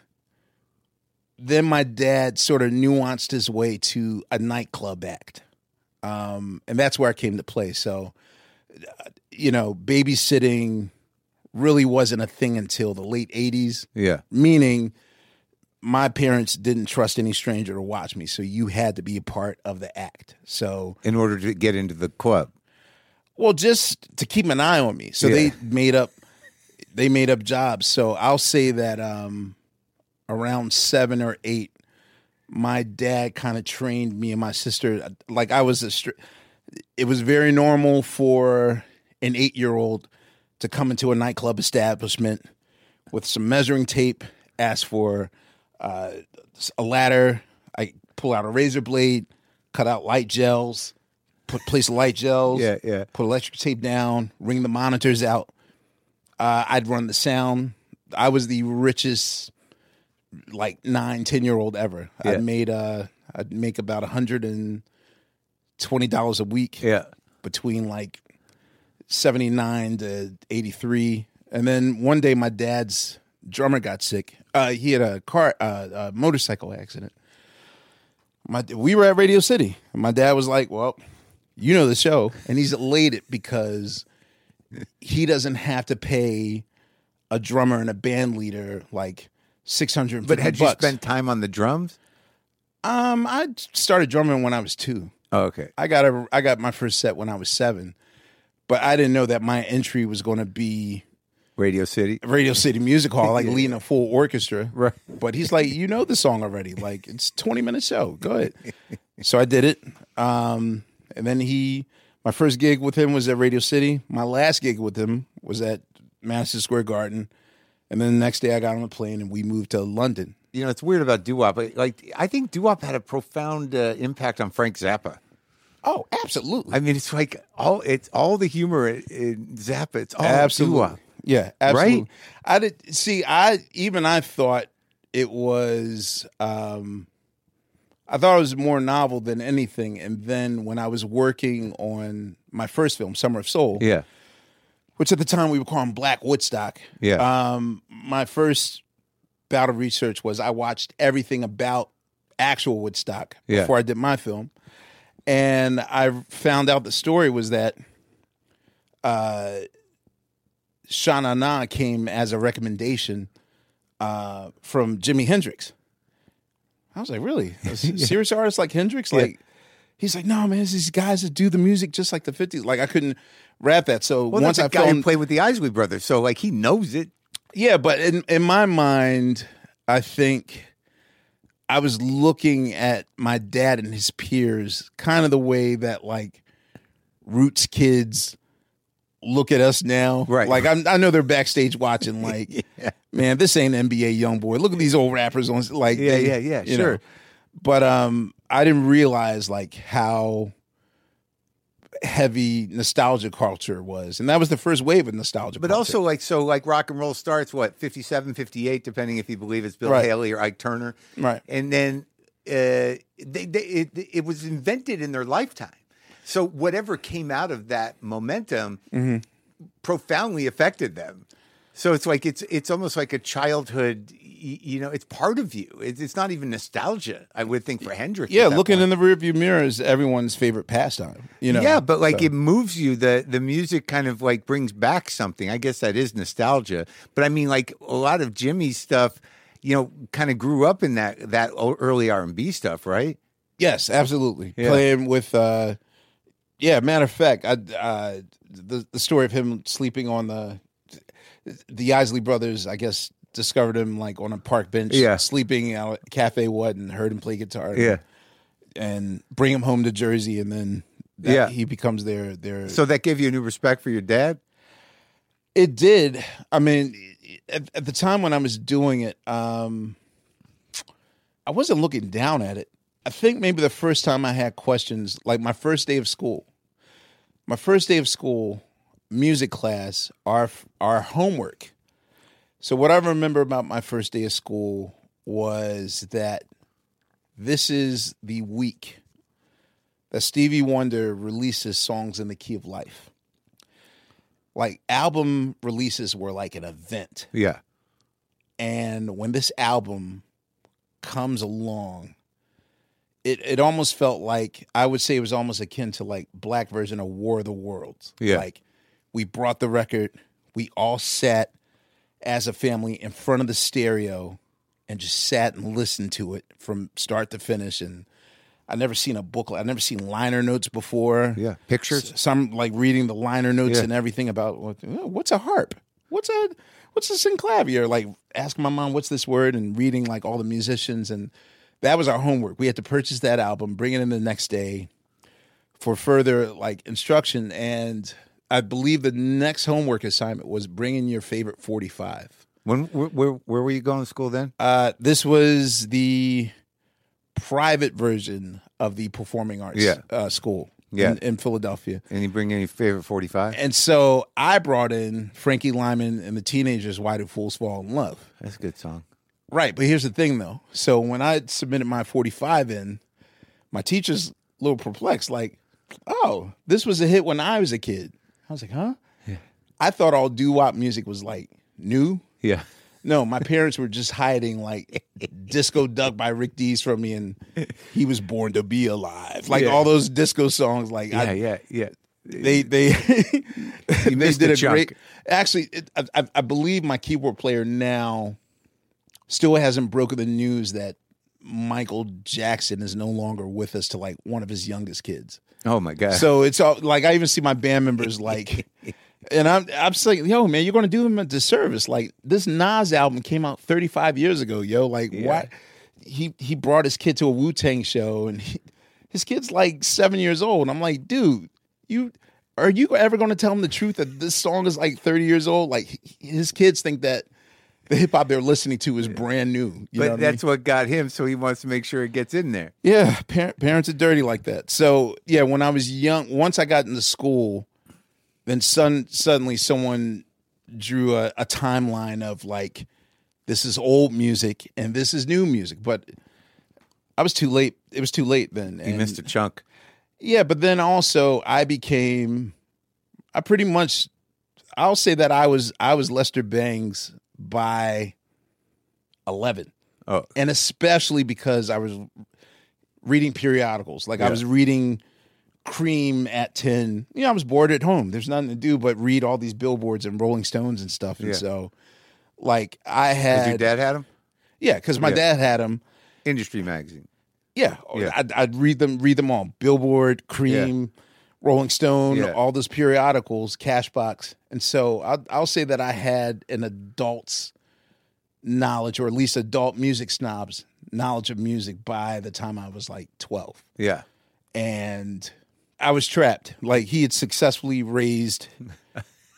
B: then my dad sort of nuanced his way to a nightclub act. And that's where I came to play. So, babysitting really wasn't a thing until the late 80s.
A: Yeah.
B: Meaning my parents didn't trust any stranger to watch me, so you had to be a part of the act. So,
A: In order to get into the club.
B: well, just to keep an eye on me. So
A: Yeah.
B: they made up jobs. So I'll say that around 7 or 8, my dad kind of trained me and my sister. Like it was very normal for an 8-year-old to come into a nightclub establishment with some measuring tape, ask for a ladder. I pull out a razor blade, cut out light gels, place light gels,
A: Yeah.
B: put electric tape down, ring the monitors out. I'd run the sound. I was the richest, like 9, 10-year-old ever.
A: Yeah.
B: I'd make about $120 a week.
A: Yeah.
B: Between like 79 to 83. And then one day my dad's drummer got sick. He had a motorcycle accident. We were at Radio City. My dad was like, well, you know the show. And he's elated because he doesn't have to pay a drummer and a band leader like $650.
A: But had you spent time on the drums?
B: I started drumming when I was 2.
A: Oh, okay.
B: I got my first set when I was 7. But I didn't know that my entry was going to be
A: Radio City.
B: Radio City Music Hall, like leading a full orchestra.
A: Right.
B: But he's like, you know the song already. Like, it's a 20-minute show. Go ahead. So I did it. And then my first gig with him was at Radio City. My last gig with him was at Madison Square Garden. And then the next day I got on a plane and we moved to London.
A: You know, it's weird about doo-wop. Like, I think doo-wop had a profound impact on Frank Zappa.
B: Oh, absolutely.
A: I mean, it's like all the humor in Zappa. It's all
B: Absolutely.
A: doo-wop.
B: Yeah, absolutely.
A: Right?
B: I thought it was I thought it was more novel than anything. And then when I was working on my first film, Summer of Soul,
A: Yeah.
B: which at the time we were calling Black Woodstock.
A: Yeah.
B: My first bout of research was I watched everything about actual Woodstock
A: Yeah.
B: before I did my film. And I found out the story was that Sha Na Na came as a recommendation from Jimi Hendrix. I was like, really? A serious artist like Hendrix? Like, he's like, no, man, it's these guys that do the music just like the 50s. Like, I couldn't wrap that. So
A: Well,
B: once
A: that's
B: I
A: a guy who
B: found,
A: played with the Isley Brothers, so like he knows it.
B: yeah, but in my mind, I think I was looking at my dad and his peers kind of the way that like Roots kids look at us now.
A: Right.
B: Like I know they're backstage watching. Like, man, this ain't NBA YoungBoy. Look at these old rappers on. Like,
A: Yeah. Sure.
B: Know. But I didn't realize like how heavy nostalgia culture was, and that was the first wave of nostalgia.
A: But
B: culture.
A: also like rock and roll starts 57, 58, depending if you believe it's Bill Haley or Ike Turner.
B: Right.
A: And then it was invented in their lifetime. So whatever came out of that momentum profoundly affected them. So it's like it's almost like a childhood. It's part of you. It's not even nostalgia, I would think, for Hendrix.
B: Yeah, looking in the rearview mirror is everyone's favorite pastime.
A: Yeah, but like it moves you. The music kind of like brings back something. I guess that is nostalgia. But I mean, like a lot of Jimmy's stuff, kind of grew up in that early R&B stuff, right?
B: Yes, absolutely. Yeah. Playing with, matter of fact, the story of him sleeping on the Isley Brothers, I guess, discovered him like on a park bench, sleeping out at Cafe What, and heard him play guitar, and bring him home to Jersey, and then he becomes their. So
A: that gave you a new respect for your dad?
B: It did. I mean, at the time when I was doing it, I wasn't looking down at it. I think maybe the first time I had questions, like my first day of school, music class, our homework. So what I remember about my first day of school was that this is the week that Stevie Wonder releases Songs in the Key of Life. Like, album releases were like an event.
A: Yeah.
B: And when this album comes along, it almost felt like, I would say it was almost akin to like black version of War of the Worlds.
A: Yeah.
B: Like, we brought the record, we all sat as a family in front of the stereo and just sat and listened to it from start to finish. And I'd never seen a booklet. I'd never seen liner notes before.
A: Yeah, pictures.
B: Some like reading the liner notes and everything about what's a harp? What's a synclavier? Like asking my mom, what's this word? And reading like all the musicians. And that was our homework. We had to purchase that album, bring it in the next day for further like instruction. And I believe the next homework assignment was bringing your favorite 45.
A: Where were you going to school then?
B: This was the private version of the performing arts school in Philadelphia.
A: And you bring any favorite 45?
B: And so I brought in Frankie Lyman and the Teenagers, Why Do Fools Fall in Love?
A: That's a good song.
B: Right, but here's the thing, though. So when I submitted my 45 in, my teacher's a little perplexed, like, oh, this was a hit when I was a kid. I was like, huh?
A: Yeah.
B: I thought all doo-wop music was like new.
A: Yeah.
B: No, my parents were just hiding like Disco Duck by Rick Dees from me, and He Was Born to Be Alive. Like all those disco songs. Like
A: yeah.
B: They
A: you missed
B: did
A: a chunk.
B: great. Actually, I believe my keyboard player now still hasn't broken the news that Michael Jackson is no longer with us to like one of his youngest kids.
A: Oh my God.
B: So it's all like I even see my band members like, and I'm saying, yo, man, you're going to do him a disservice. Like this Nas album came out 35 years ago, yo. Like why? He brought his kid to a Wu-Tang show, and his kid's like 7 years old. And I'm like, dude, are you ever going to tell him the truth that this song is like 30 years old? Like his kids think that the hip hop they're listening to is brand new.
A: But that's what got him, so he wants to make sure it gets in there.
B: Yeah, parents are dirty like that. So, yeah, when I was young, once I got into school, then suddenly someone drew a timeline of like, this is old music and this is new music. But I was too late. It was too late then.
A: You missed a chunk.
B: Yeah, but then also I'll say that I was Lester Bangs by 11.
A: Oh.
B: And especially because I was reading periodicals. Like I was reading Cream at 10. I was bored at home. There's nothing to do but read all these billboards and Rolling Stones and stuff. And so like I had...
A: Your dad had them?
B: Yeah, because my dad had them.
A: Industry magazine.
B: Yeah. I'd read them all. Billboard, Cream, Rolling Stone, all those periodicals, Cashbox. And so I'll say that I had an adult's knowledge, or at least adult music snobs knowledge of music by the time I was like 12.
A: Yeah.
B: And I was trapped. Like he had successfully raised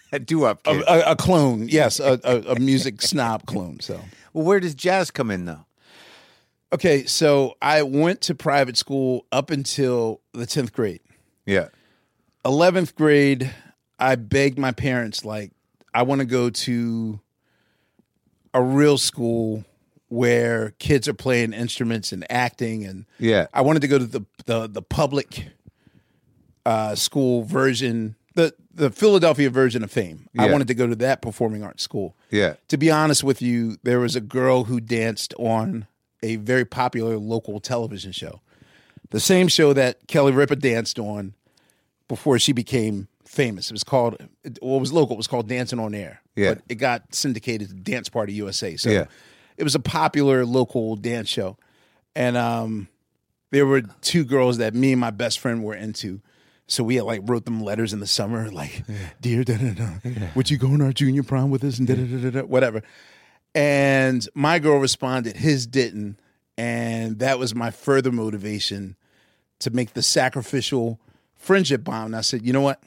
A: A doo-wop kid.
B: A clone, yes, a music snob clone. So,
A: well, where does jazz come in, though?
B: Okay, so I went to private school up until the 10th grade.
A: Yeah.
B: 11th grade, I begged my parents, like, I want to go to a real school where kids are playing instruments and acting, and I wanted to go to the public school version, the Philadelphia version of Fame. Yeah. I wanted to go to that performing arts school.
A: Yeah.
B: To be honest with you, there was a girl who danced on a very popular local television show, the same show that Kelly Ripa danced on before she became famous. It was called, well, it was local. It was called Dancing on Air.
A: Yeah.
B: But it got syndicated to Dance Party USA. So it was a popular local dance show. And there were two girls that me and my best friend were into. So we had like wrote them letters in the summer, like, dear, would you go on our junior prom with us and whatever. And my girl responded, his didn't. And that was my further motivation to make the sacrificial friendship bond. And I said, you know what?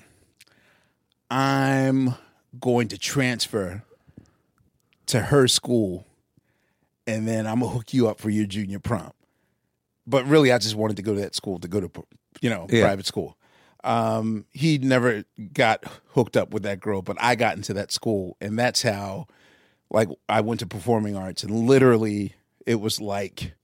B: I'm going to transfer to her school, and then I'm going to hook you up for your junior prom. But really, I just wanted to go to that school, to go to, private school. He never got hooked up with that girl, but I got into that school, and that's how, like, I went to performing arts, and literally it was like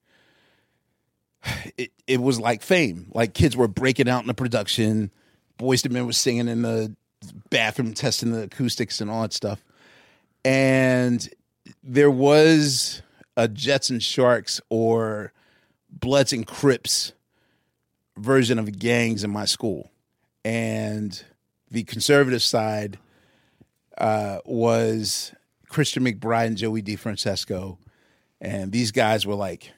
B: it was like Fame. Like, kids were breaking out in the production. Boyz II Men was singing in the bathroom, testing the acoustics and all that stuff. And there was a Jets and Sharks or Bloods and Crips version of gangs in my school. And the conservative side was Christian McBride and Joey DeFrancesco. And these guys were like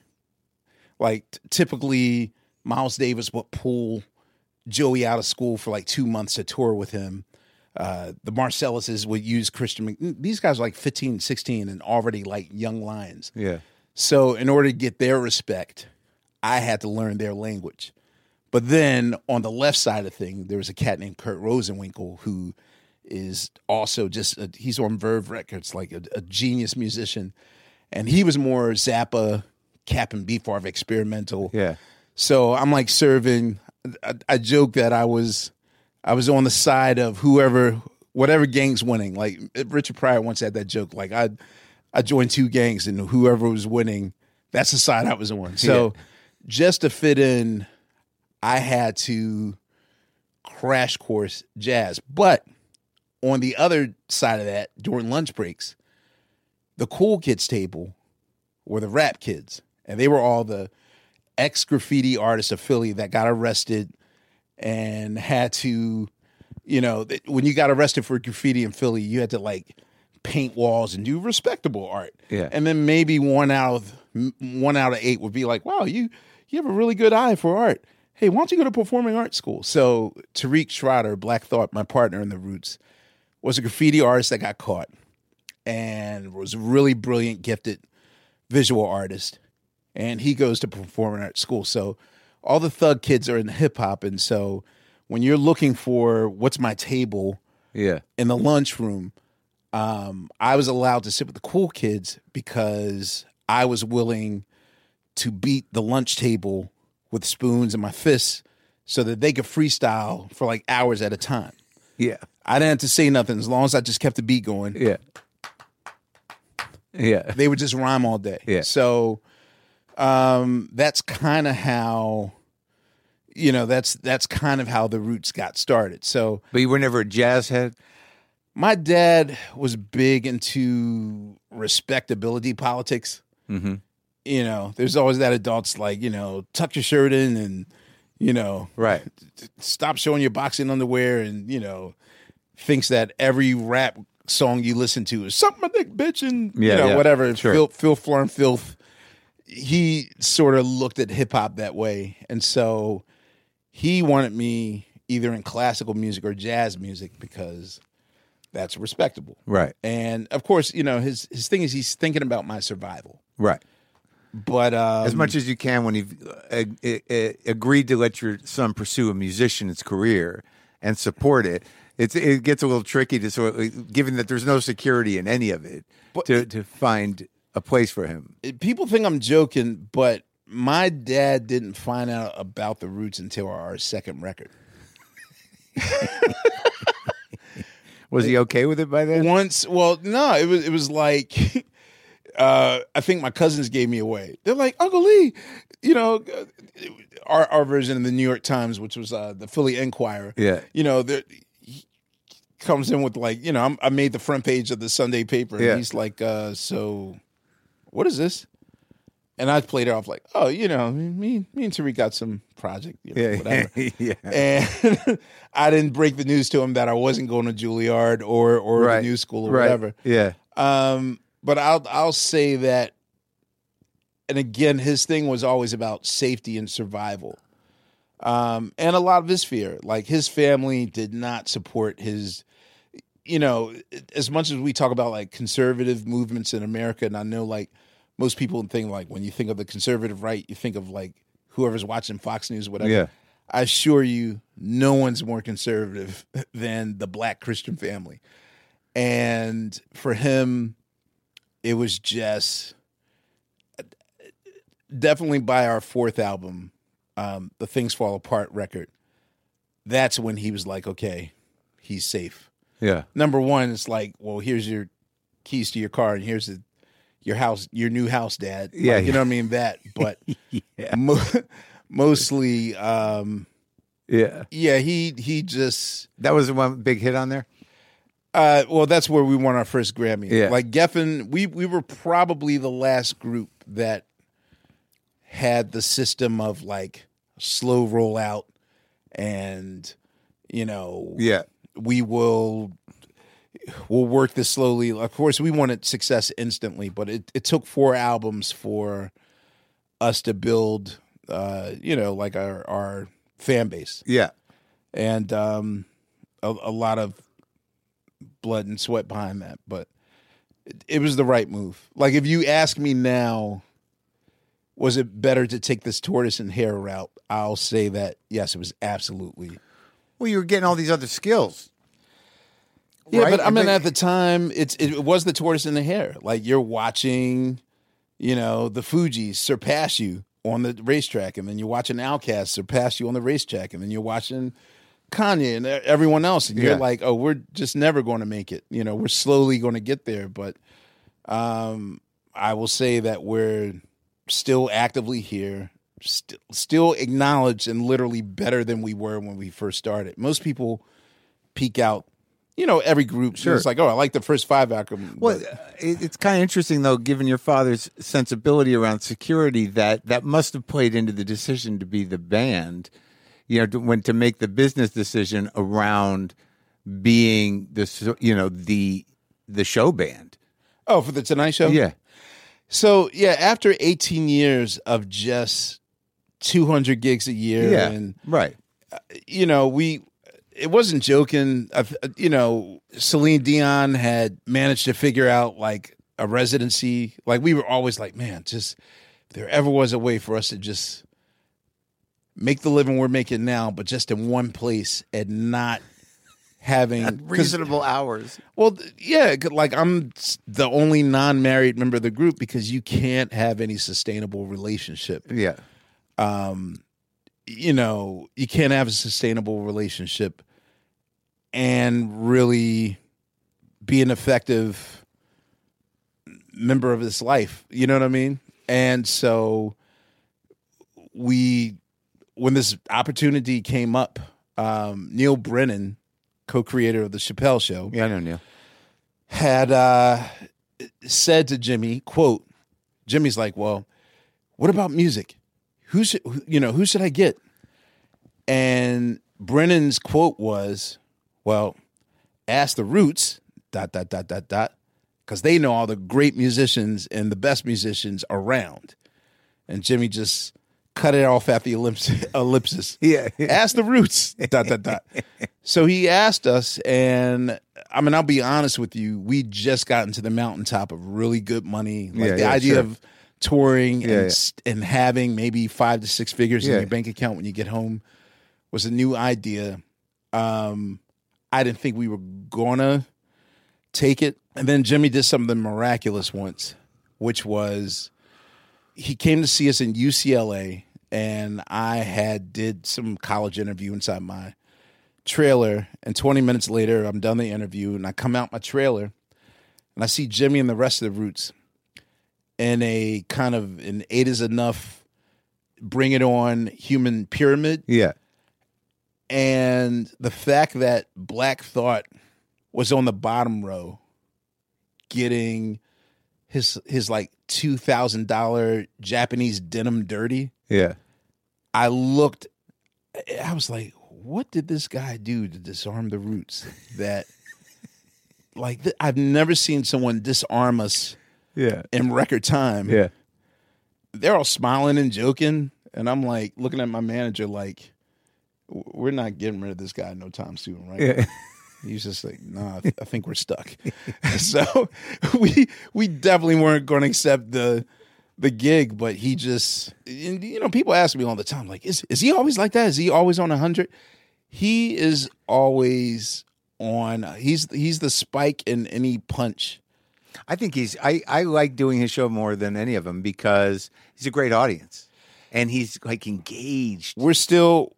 B: typically Miles Davis would pull Joey out of school for like 2 months to tour with him. The Marcelluses would use these guys were like 15, 16 and already like young lions.
A: Yeah.
B: So in order to get their respect, I had to learn their language. But then on the left side of things, there was a cat named Kurt Rosenwinkel who is also he's on Verve Records, like a genius musician. And he was more Zappa, Cap'n Beefheart, experimental.
A: Yeah.
B: So I'm like serving. I joke that I was on the side of whatever gang's winning. Like Richard Pryor once had that joke. Like I joined two gangs, and whoever was winning, that's the side I was on. So just to fit in, I had to crash course jazz. But on the other side of that, during lunch breaks, the cool kids table were the rap kids. And they were all the ex-graffiti artists of Philly that got arrested and had to, when you got arrested for graffiti in Philly, you had to like paint walls and do respectable art.
A: Yeah.
B: And then maybe one out of 8 would be like, wow, you have a really good eye for art. Hey, why don't you go to performing arts school? So Tariq Schroeder, Black Thought, my partner in the Roots, was a graffiti artist that got caught and was a really brilliant, gifted visual artist. And he goes to performing arts school. So all the thug kids are in hip hop. And so when you're looking for what's my table in the lunchroom, I was allowed to sit with the cool kids because I was willing to beat the lunch table with spoons in my fists so that they could freestyle for like hours at a time.
A: Yeah.
B: I didn't have to say nothing as long as I just kept the beat going.
A: Yeah. Yeah.
B: They would just rhyme all day.
A: Yeah.
B: So that's kind of how, that's kind of how the Roots got started. So,
A: but you were never a jazz head?
B: My dad was big into respectability politics.
A: Mm-hmm.
B: There's always that adult's like, tuck your shirt in and,
A: right.
B: Stop showing your boxing underwear and, thinks that every rap song you listen to is suck my dick, bitch, and, whatever.
A: Sure.
B: Filth, florn, filth. He sort of looked at hip hop that way. And so he wanted me either in classical music or jazz music because that's respectable.
A: Right.
B: And of course, his thing is he's thinking about my survival.
A: Right.
B: But
A: as much as you can when you've agreed to let your son pursue a musician's career and support it, It gets a little tricky to sort of, given that there's no security in any of it, to find a place for him.
B: People think I'm joking, but my dad didn't find out about the Roots until our second record.
A: Was he okay with it by then?
B: No, it was like I think my cousins gave me away. They're like, Uncle Lee, you know, our version of the New York Times, which was the Philly Enquirer.
A: Yeah,
B: you know, he comes in with like, you know, I made the front page of the Sunday paper, and he's like, so what is this? And I played it off like, oh, you know, me and Tariq got some project, you know, whatever.
A: Yeah.
B: And I didn't break the news to him that I wasn't going to Juilliard or the New School or whatever.
A: Yeah.
B: But I'll say that, and again, his thing was always about safety and survival. And a lot of his fear, like his family did not support his, you know, as much as we talk about like conservative movements in America, and I know like most people think like when you think of the conservative right, you think of like whoever's watching Fox News, whatever.
A: Yeah.
B: I assure you, no one's more conservative than the Black Christian family. And for him, it was just definitely by our fourth album, the Things Fall Apart record, that's when he was like, okay, he's safe.
A: Yeah.
B: Number one, it's like, well, here's your keys to your car, and here's your house, your new house, Dad.
A: Yeah,
B: like, you know what I mean? That, but mostly, he just,
A: that was the one big hit on there.
B: Well, that's where we won our first Grammy.
A: Yeah.
B: Like Geffen, we were probably the last group that had the system of like slow rollout, and you know, we'll work this slowly. Of course, we wanted success instantly, but it took 4 albums for us to build, you know, like our fan base.
A: Yeah,
B: and a lot of blood and sweat behind that, but it was the right move. Like if you ask me now, was it better to take this tortoise and hare route? I'll say that yes, it was absolutely.
A: Well, you were getting all these other skills.
B: Yeah,
A: right?
B: but I mean, at the time, it was the tortoise and the hare. Like you're watching, you know, the Fugees surpass you on the racetrack, and then you're watching Outkast surpass you on the racetrack, and then you're watching Kanye and everyone else, and you're like, oh, we're just never going to make it. You know, we're slowly going to get there. But I will say that we're still actively here, still acknowledged, and literally better than we were when we first started. Most people peak out. You know, every group, sure. It's like, oh, I like the first 5 albums.
A: Well, it's kind of interesting, though, given your father's sensibility around security, that must have played into the decision to be the band, you know, to make the business decision around being the show band.
B: Oh, for the Tonight Show?
A: Yeah.
B: So, yeah, after 18 years of just 200 gigs a year. And,
A: right.
B: You know, it wasn't joking. You know, Celine Dion had managed to figure out like a residency. Like we were always like, man, just if there ever was a way for us to just make the living we're making now, but just in one place and not having
A: reasonable hours.
B: Well, yeah, like I'm the only non-married member of the group because you can't have any sustainable relationship.
A: Yeah.
B: You know, you can't have a sustainable relationship and really be an effective member of this life. You know what I mean? And so when this opportunity came up, Neil Brennan, co-creator of The Chappelle Show.
A: Yeah, I know Neil.
B: Had said to Jimmy, quote, Jimmy's like, well, what about music? Who should I get? And Brennan's quote was, well, ask the Roots, ... because they know all the great musicians and the best musicians around. And Jimmy just cut it off at the ellipsis.
A: Yeah.
B: Ask the Roots, ... So he asked us, and I mean, I'll be honest with you, we just got into the mountaintop of really good money. Like the idea of touring and having maybe 5 to 6 figures in your bank account when you get home was a new idea. I didn't think we were gonna take it. And then Jimmy did something miraculous once, which was he came to see us in UCLA, and I did some college interview inside my trailer, and 20 minutes later, I'm done the interview, and I come out my trailer, and I see Jimmy and the rest of the Roots in a kind of an 8 is enough, bring it on human pyramid.
A: Yeah.
B: And the fact that Black Thought was on the bottom row getting his like $2,000 Japanese denim dirty.
A: Yeah.
B: I was like, what did this guy do to disarm the Roots? That, like, I've never seen someone disarm us in record time.
A: Yeah.
B: They're all smiling and joking. And I'm like, looking at my manager like, we're not getting rid of this guy no time soon, right?
A: Yeah.
B: He's just like, nah, I think we're stuck. So we definitely weren't going to accept the gig, but he just, and, you know, people ask me all the time, like, is he always like that? Is he always on 100? He is always on. He's the spike in any punch.
A: I think I like doing his show more than any of them because he's a great audience and he's like engaged.
B: We're still.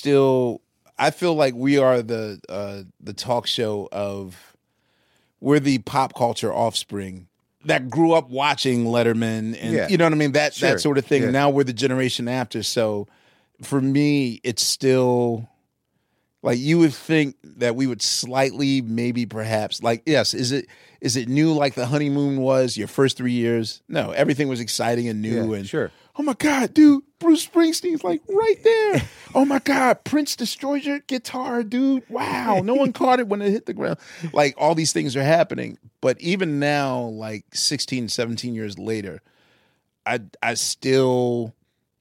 B: I feel like we are the talk show of. We're the pop culture offspring that grew up watching Letterman and you know what I mean, that sort of thing. Yeah. Now we're the generation after. So for me, it's still like you would think that we would slightly, maybe perhaps like, yes, is it new like the honeymoon was your first 3 years? No, everything was exciting and new and
A: sure.
B: Oh my God, dude, Bruce Springsteen's like right there. Oh my God, Prince destroyed your guitar, dude. Wow, no one caught it when it hit the ground. Like all these things are happening. But even now, like 16, 17 years later, I still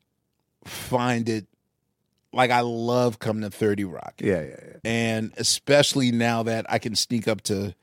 B: find it like I love coming to 30 Rock.
A: Yeah.
B: And especially now that I can sneak up to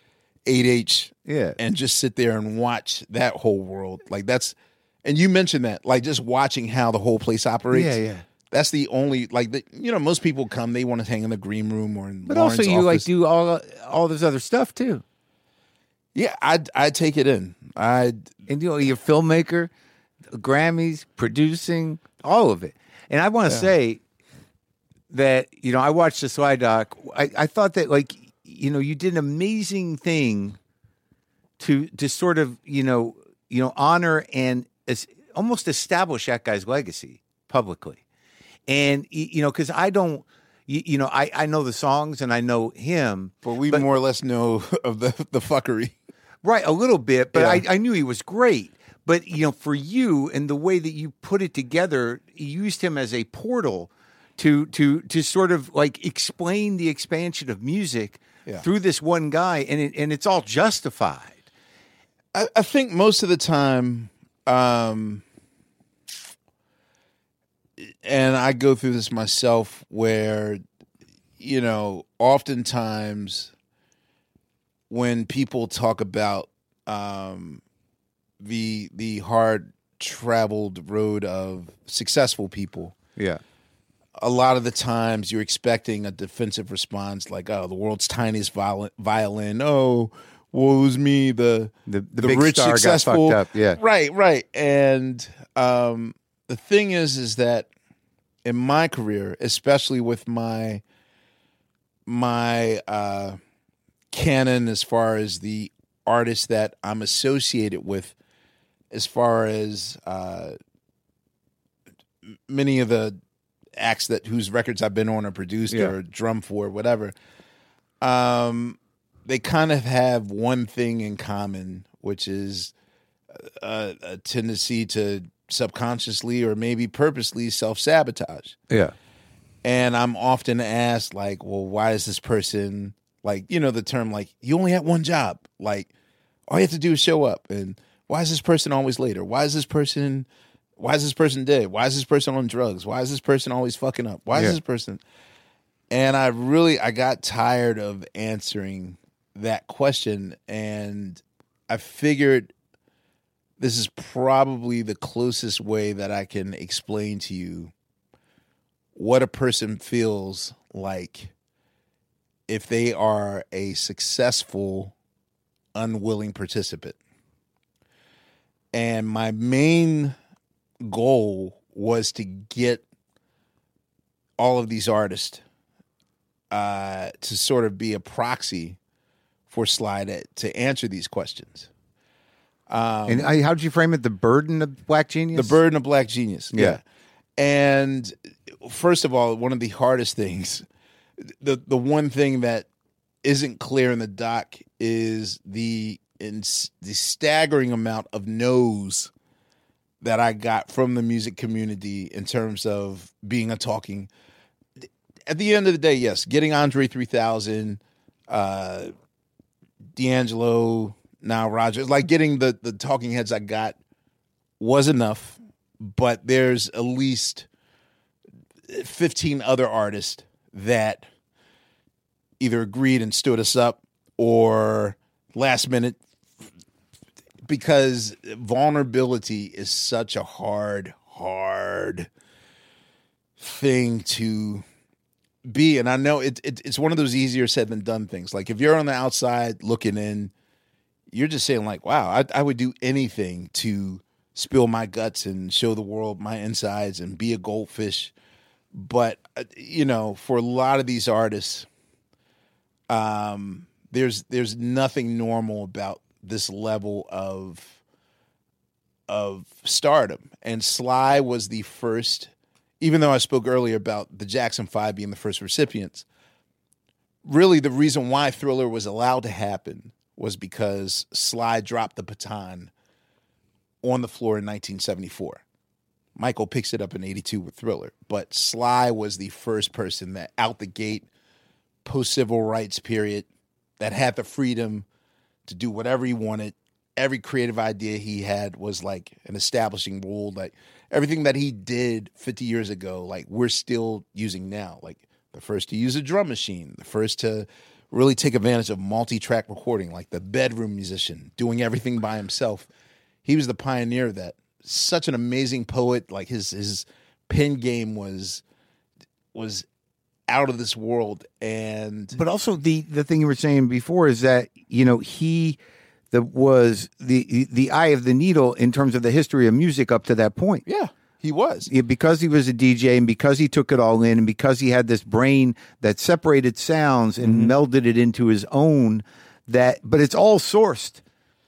B: 8H and just sit there and watch that whole world. Like that's, and you mentioned that, like just watching how the whole place operates.
A: Yeah.
B: That's the only, like, you know, most people come, they want to hang in the green room or in
A: But
B: Lauren's
A: also you
B: office.
A: like do all this other stuff too.
B: Yeah, I take it in.
A: And you know, you're a filmmaker, Grammys, producing, all of it. And I want to say that, you know, I watched the Sly doc. I thought that, like, you know, you did an amazing thing to sort of, you know, honor and almost establish that guy's legacy publicly. And, you know, because I don't, you know, I know the songs and I know him.
B: But we more or less know of the fuckery.
A: Right, a little bit, but I knew he was great. But, you know, for you and the way that you put it together, you used him as a portal to sort of like explain the expansion of music through this one guy, and it's all justified.
B: I think most of the time, and I go through this myself, where, you know, oftentimes when people talk about the hard traveled road of successful people, a lot of the times you're expecting a defensive response, like, "Oh, the world's tiniest violin. Oh, woe's me, the
A: big
B: rich,
A: star
B: successful."
A: got fucked up. Yeah,
B: right. And the thing is that in my career, especially with my canon as far as the artists that I'm associated with, as far as many of the acts whose records I've been on or produced or drummed for, whatever, they kind of have one thing in common, which is a tendency to subconsciously or maybe purposely self-sabotage.
A: Yeah.
B: And I'm often asked, like, well, why is this person, like, you know, the term, like, you only had one job. Like, all you have to do is show up. And why is this person always late? Or why is this person dead? Why is this person on drugs? Why is this person always fucking up? Why is this person? And I got tired of answering that question. And I figured this is probably the closest way that I can explain to you what a person feels like if they are a successful, unwilling participant. And my main goal was to get all of these artists to sort of be a proxy for Sly to answer these questions.
A: And how did you frame it? The burden of Black Genius?
B: The burden of Black Genius.
A: Yeah.
B: And first of all, one of the hardest things, the one thing that isn't clear in the doc is the staggering amount of no's that I got from the music community in terms of being a talking. At the end of the day, yes, getting Andre 3000, D'Angelo, Nile Rodgers, like getting the talking heads I got was enough, but there's at least 15 other artists that either agreed and stood us up or last minute, because vulnerability is such a hard thing to be. And I know it's one of those easier said than done things. Like if you're on the outside looking in, you're just saying like, wow, I would do anything to spill my guts and show the world my insides and be a goldfish. But, for a lot of these artists, there's nothing normal about this level of stardom. And Sly was the first, even though I spoke earlier about the Jackson 5 being the first recipients, really the reason why Thriller was allowed to happen was because Sly dropped the baton on the floor in 1974. Michael picks it up in 82 with Thriller, but Sly was the first person that out the gate, post-civil rights period, that had the freedom to do whatever he wanted. Every creative idea he had was like an establishing rule. Like everything that he did 50 years ago, like we're still using now. Like the first to use a drum machine, the first to really take advantage of multi-track recording, like the bedroom musician doing everything by himself. He was the pioneer of that. Such an amazing poet. Like his pen game was out of this world. But
A: also the thing you were saying before is that he was the eye of the needle in terms of the history of music up to that point.
B: Yeah, he was.
A: Because he was a DJ and because he took it all in and because he had this brain that separated sounds and melded it into his own. But it's all sourced.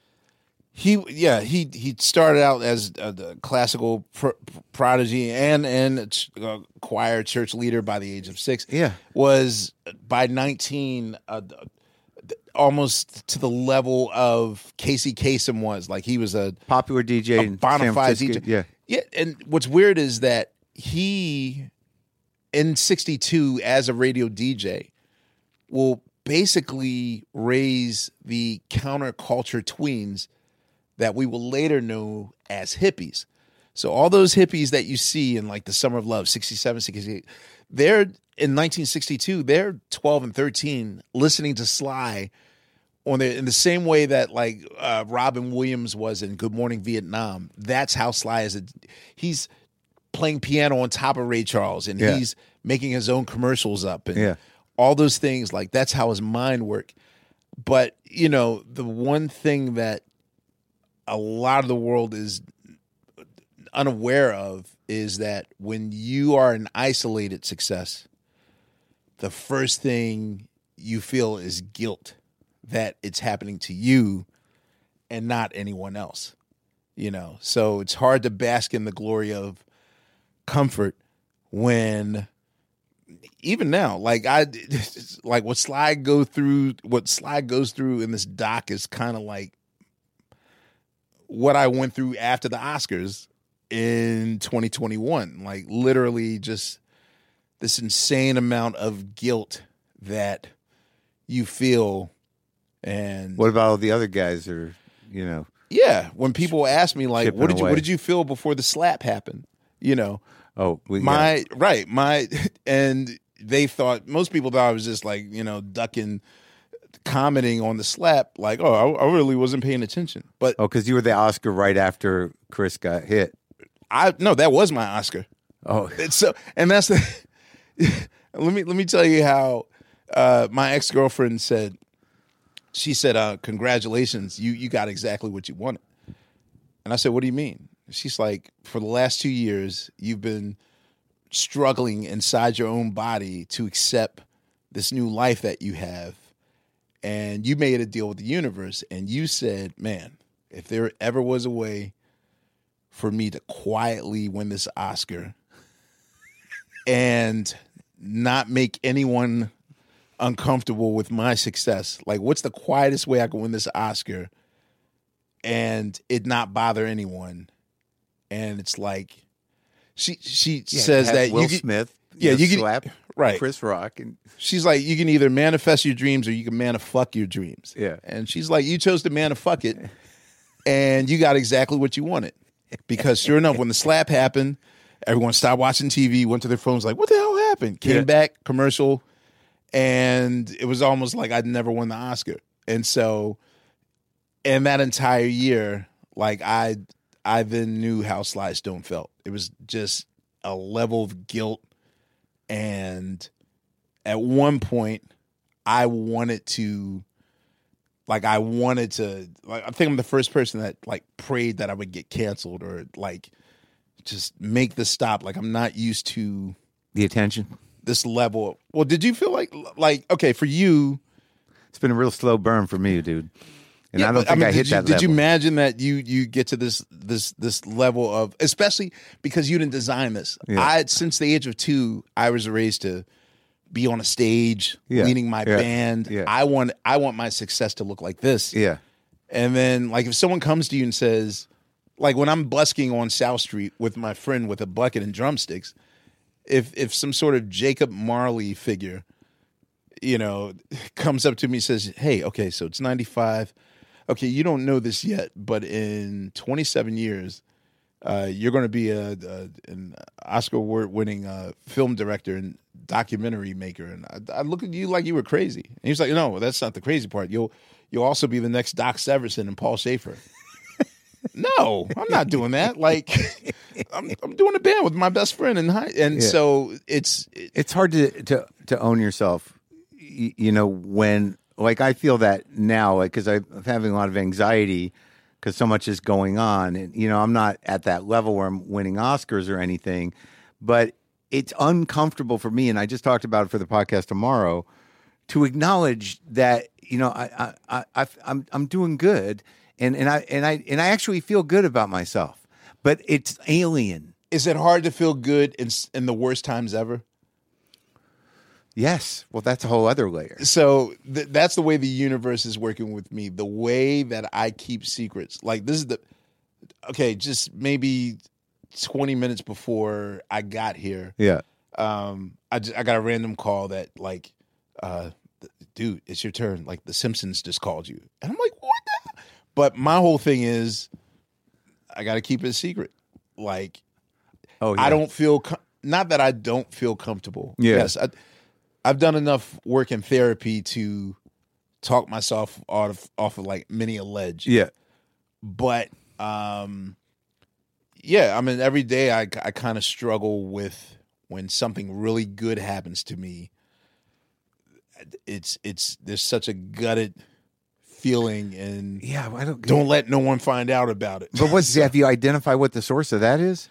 B: He started out as a classical prodigy and a choir church leader by the age of 6.
A: Yeah,
B: was by 19 almost to the level of Casey Kasem was. Like he was a
A: popular DJ,
B: a bona fide DJ. Yeah. And what's weird is that he in 62 as a radio DJ will basically raise the counterculture tweens that we will later know as hippies. So all those hippies that you see in like the Summer of Love, 67, 68, they're in 1962, they're 12 and 13 listening to Sly in the same way that like Robin Williams was in Good Morning Vietnam. That's how Sly is. He's playing piano on top of Ray Charles and he's making his own commercials up and all those things. Like that's how his mind worked. But, the one thing that a lot of the world is unaware of is that when you are an isolated success, the first thing you feel is guilt that it's happening to you and not anyone else, So it's hard to bask in the glory of comfort when even now, like what Sly goes through in this doc is kind of like what I went through after the Oscars in 2021. Like literally just this insane amount of guilt that you feel. And
A: what about all the other guys that are,
B: Yeah. When people ask me like, what did you feel before the slap happened? And they thought, most people thought I was just like, ducking, commenting on the slap, like, oh, I really wasn't paying attention. But
A: because you were the Oscar right after Chris got hit.
B: No, that was my Oscar.
A: Oh,
B: and that's the. let me tell you how My ex-girlfriend said, congratulations, you got exactly what you wanted. And I said, what do you mean? She's like, for the last 2 years, you've been struggling inside your own body to accept this new life that you have. And you made a deal with the universe. And you said, man, if there ever was a way for me to quietly win this Oscar and not make anyone uncomfortable with my success, like what's the quietest way I can win this Oscar and it not bother anyone? And it's like she says that
A: Will
B: you can,
A: Smith,
B: you can
A: slap
B: right.
A: Chris Rock, and
B: she's like, you can either manifest your dreams or you can manifest your dreams.
A: Yeah.
B: And she's like, you chose to manifest it, and you got exactly what you wanted. Because sure enough, when the slap happened, everyone stopped watching TV, went to their phones, like, what the hell happened? Came back, commercial, and it was almost like I'd never won the Oscar. And so, in that entire year, like I then knew how Sly Stone felt. It was just a level of guilt. And at one point, I think I'm the first person that like prayed that I would get canceled or like just make the stop. Like I'm not used to
A: the attention,
B: this level. Well, did you feel like okay for you?
A: It's been a real slow burn for me, dude. And yeah, I don't think I hit that level.
B: Did you imagine that you get to this level of, especially because you didn't design this? Yeah. Since the age of 2, I was raised to be on a stage, leading my band. Yeah. I want my success to look like this.
A: Yeah.
B: And then like if someone comes to you and says, like when I'm busking on South Street with my friend with a bucket and drumsticks, if some sort of Jacob Marley figure, comes up to me and says, hey, okay, so it's 95. Okay, you don't know this yet, but in 27 years, you're going to be an Oscar award-winning film director and documentary maker. And I look at you like you were crazy. And he's like, no, that's not the crazy part. You'll also be the next Doc Severinsen and Paul Schaefer. No, I'm not doing that. Like, I'm doing a band with my best friend, so it's
A: hard to own yourself. When. Like, I feel that now, like, because I'm having a lot of anxiety because so much is going on. And, I'm not at that level where I'm winning Oscars or anything, but it's uncomfortable for me. And I just talked about it for the podcast tomorrow to acknowledge that, I'm doing good. And I actually feel good about myself, but it's alien.
B: Is it hard to feel good in the worst times ever?
A: Yes. Well, that's a whole other layer.
B: So that's the way the universe is working with me. The way that I keep secrets. Like this is just maybe 20 minutes before I got here.
A: Yeah.
B: I got a random call that like, dude, it's your turn. Like the Simpsons just called you. And I'm like, what the? But my whole thing is I got to keep it a secret. Like, I don't feel, not that I don't feel comfortable.
A: Yeah.
B: Yes. I've done enough work in therapy to talk myself off of like many a ledge.
A: Yeah.
B: But, every day I kind of struggle with when something really good happens to me. There's such a gutted feeling and
A: I
B: don't let no one find out about it.
A: But have you identified what the source of that is?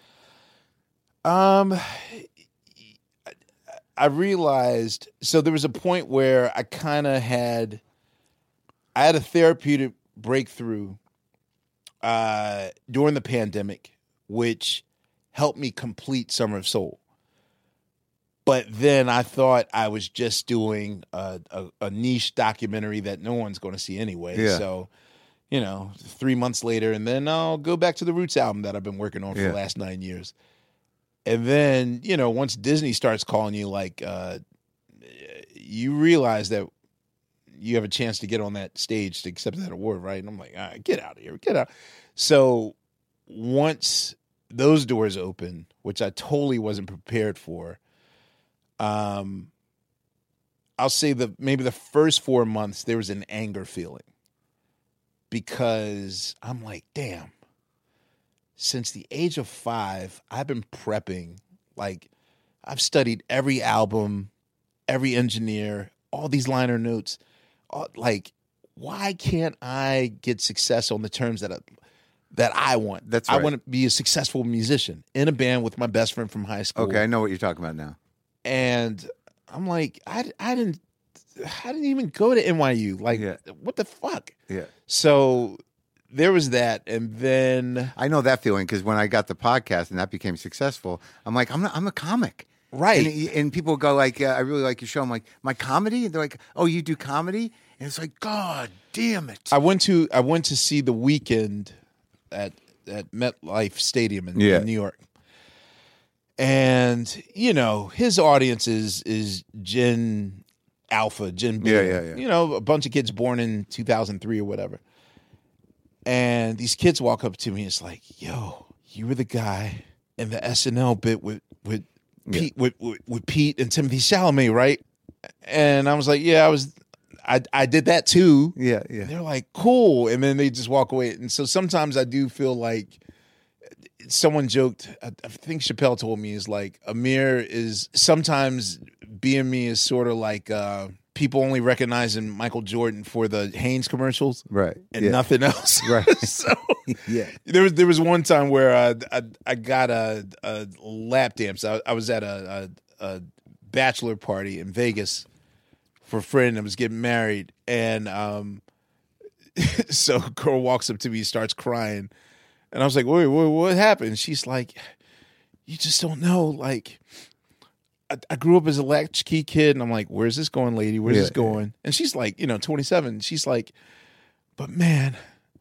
B: I realized, so there was a point where I kind of had a therapeutic breakthrough during the pandemic, which helped me complete Summer of Soul. But then I thought I was just doing a niche documentary that no one's going to see anyway.
A: Yeah.
B: So, 3 months later, and then I'll go back to the Roots album that I've been working on for the last 9 years. And then, once Disney starts calling you, like, you realize that you have a chance to get on that stage to accept that award, right? And I'm like, all right, get out of here, get out. So once those doors open, which I totally wasn't prepared for, I'll say maybe the first 4 months, there was an anger feeling because I'm like, damn. Since the age of 5, I've been prepping. Like, I've studied every album, every engineer, all these liner notes. Like, why can't I get success on the terms that I want?
A: That's right.
B: I want to be a successful musician in a band with my best friend from high school.
A: Okay, I know what you're talking about now.
B: And I'm like, I didn't even go to NYU. Like, what the fuck?
A: Yeah.
B: So there was that, and then
A: I know that feeling because when I got the podcast and that became successful, I'm like, I'm a comic.
B: right.
A: And people go like, I really like your show. I'm like, my comedy? And they're like, oh, you do comedy? And it's like, God damn it.
B: I went to see The Weeknd at MetLife Stadium in New York. And, his audience is Gen Alpha, Gen Beta.
A: Yeah.
B: A bunch of kids born in 2003 or whatever. And these kids walk up to me and it's like, yo, you were the guy in the SNL bit with Pete with Pete and Timothy Chalamet, right? And I was like, yeah, I did that too.
A: Yeah.
B: And they're like, cool. And then they just walk away. And so sometimes I do feel like someone joked, I think Chappelle told me, is like, Amir is sometimes being me is sort of like people only recognizing Michael Jordan for the Hanes commercials,
A: right?
B: And nothing else,
A: right?
B: So there was one time where I got a lap dance. I was at a bachelor party in Vegas for a friend that was getting married, and so a girl walks up to me, starts crying, and I was like, "Wait, what happened?" She's like, "You just don't know, like." I grew up as a latchkey kid, and I'm like, where's this going, lady? Where's this going? And she's like, 27. She's like, but man,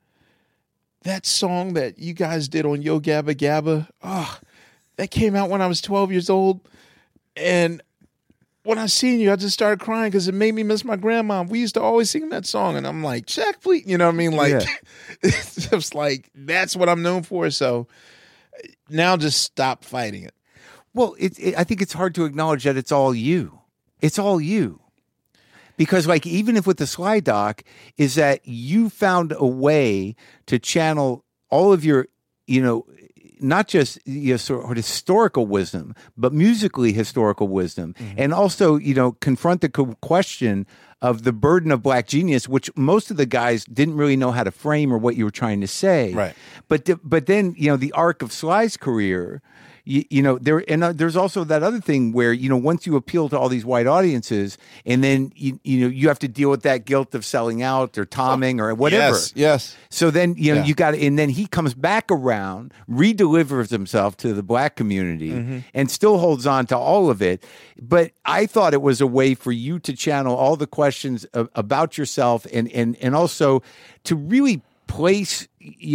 B: that song that you guys did on Yo Gabba Gabba, that came out when I was 12 years old. And when I seen you, I just started crying because it made me miss my grandma. We used to always sing that song. And I'm like, check, please. You know what I mean? Like, it's just like, that's what I'm known for. So now just stop fighting it.
A: Well, I think it's hard to acknowledge that it's all you. It's all you. Because, like, even if with the Sly Doc, is that you found a way to channel all of your, not just sort of historical wisdom, but musically historical wisdom. Mm-hmm. And also, confront the question of the burden of Black genius, which most of the guys didn't really know how to frame or what you were trying to say.
B: Right.
A: But then, the arc of Sly's career, there's also that other thing where, once you appeal to all these white audiences and then, you have to deal with that guilt of selling out or tomming or whatever.
B: Yes.
A: So then, you got to, and then he comes back around, redelivers himself to the Black community and still holds on to all of it. But I thought it was a way for you to channel all the questions about yourself and also to really place,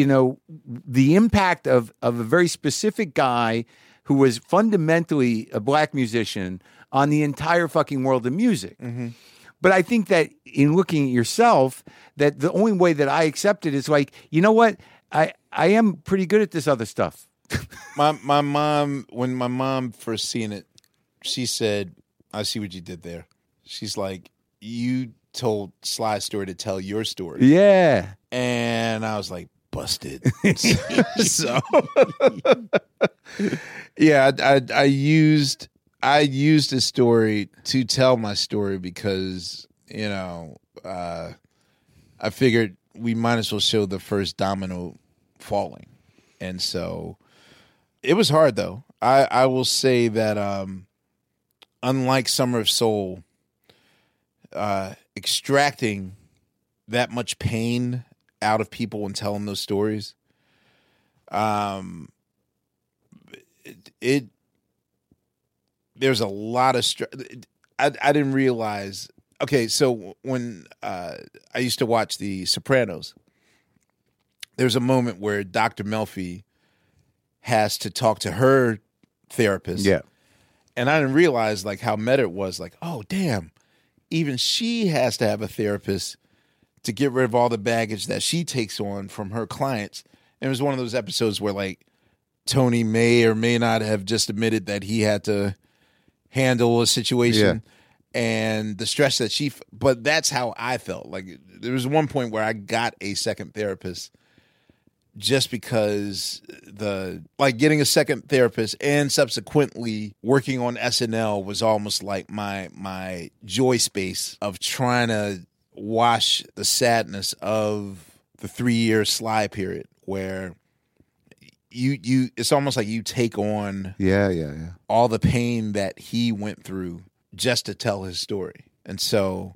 A: the impact of a very specific guy who was fundamentally a Black musician on the entire fucking world of music. Mm-hmm. But I think that in looking at yourself, that the only way that I accept it is like, you know what? I am pretty good at this other stuff.
B: My mom, when my mom first seen it, she said, I see what you did there. She's like, you told Sly's story to tell your story.
A: Yeah.
B: And I was like, busted. So yeah, I used his story to tell my story because, I figured we might as well show the first domino falling. And so it was hard though. I will say that unlike Summer of Soul, extracting that much pain out of people and telling those stories, there's a lot of I didn't realize. Okay, so when I used to watch The Sopranos, there's a moment where Dr. Melfi has to talk to her therapist.
A: Yeah.
B: And I didn't realize like how meta it was. Like, oh damn, even she has to have a therapist to get rid of all the baggage that she takes on from her clients. And it was one of those episodes where like Tony may or may not have just admitted that he had to handle a situation and the stress that but that's how I felt. Like there was one point where I got a second therapist just because getting a second therapist and subsequently working on SNL was almost like my joy space of trying to wash the sadness of the 3-year Sly period, where you it's almost like you take on all the pain that he went through just to tell his story. And so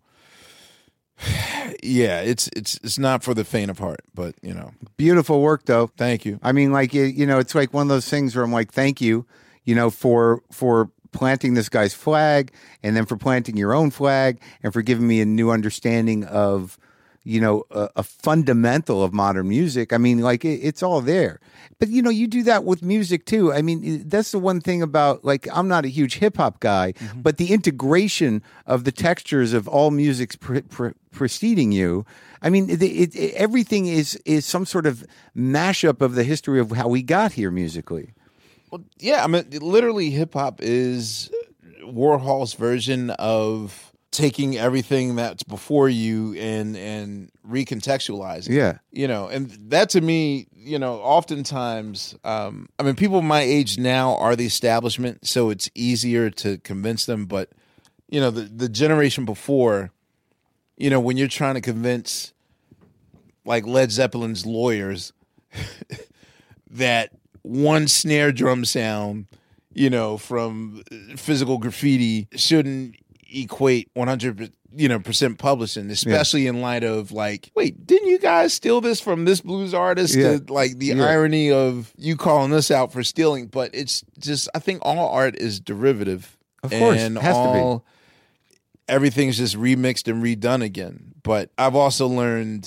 B: yeah, it's not for the faint of heart, but
A: beautiful work though.
B: Thank you.
A: I mean, like, it's like one of those things where I'm like, thank you, for planting this guy's flag, and then for planting your own flag, and for giving me a new understanding of, a fundamental of modern music. I mean, like, it's all there. But, you do that with music too. I mean, that's the one thing about, like, I'm not a huge hip hop guy, but the integration of the textures of all music's preceding you. I mean, everything is some sort of mashup of the history of how we got here musically.
B: Well, yeah, I mean, literally hip hop is Warhol's version of taking everything that's before you and recontextualizing.
A: Yeah.
B: And that to me, oftentimes, I mean, people my age now are the establishment, so it's easier to convince them. But, the generation before, when you're trying to convince like Led Zeppelin's lawyers that one snare drum sound, from Physical Graffiti shouldn't equate 100% publishing, especially in light of like, wait, didn't you guys steal this from this blues artist? To like the irony of you calling us out for stealing. But it's just, I think all art is derivative.
A: Of course,
B: and
A: it has to be.
B: Everything's just remixed and redone again. But I've also learned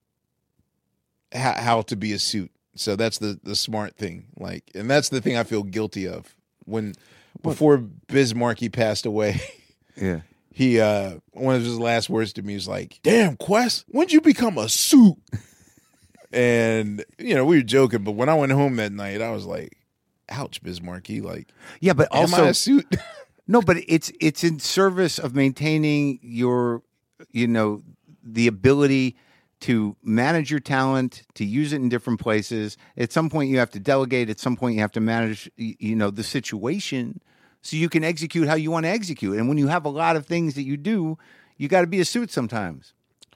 B: how to be a suit. So that's the smart thing. Like, and that's the thing I feel guilty of. Before Biz Markie passed away,
A: yeah,
B: he one of his last words to me was like, "Damn, Quest, when'd you become a suit?" And we were joking, but when I went home that night, I was like, "Ouch, Biz Markie." Like,
A: yeah, but
B: am
A: also
B: I a suit?
A: No, but it's in service of maintaining your, the ability to manage your talent, to use it in different places. At some point you have to delegate. At some point you have to manage, the situation so you can execute how you want to execute. And when you have a lot of things that you do, you got to be a suit sometimes.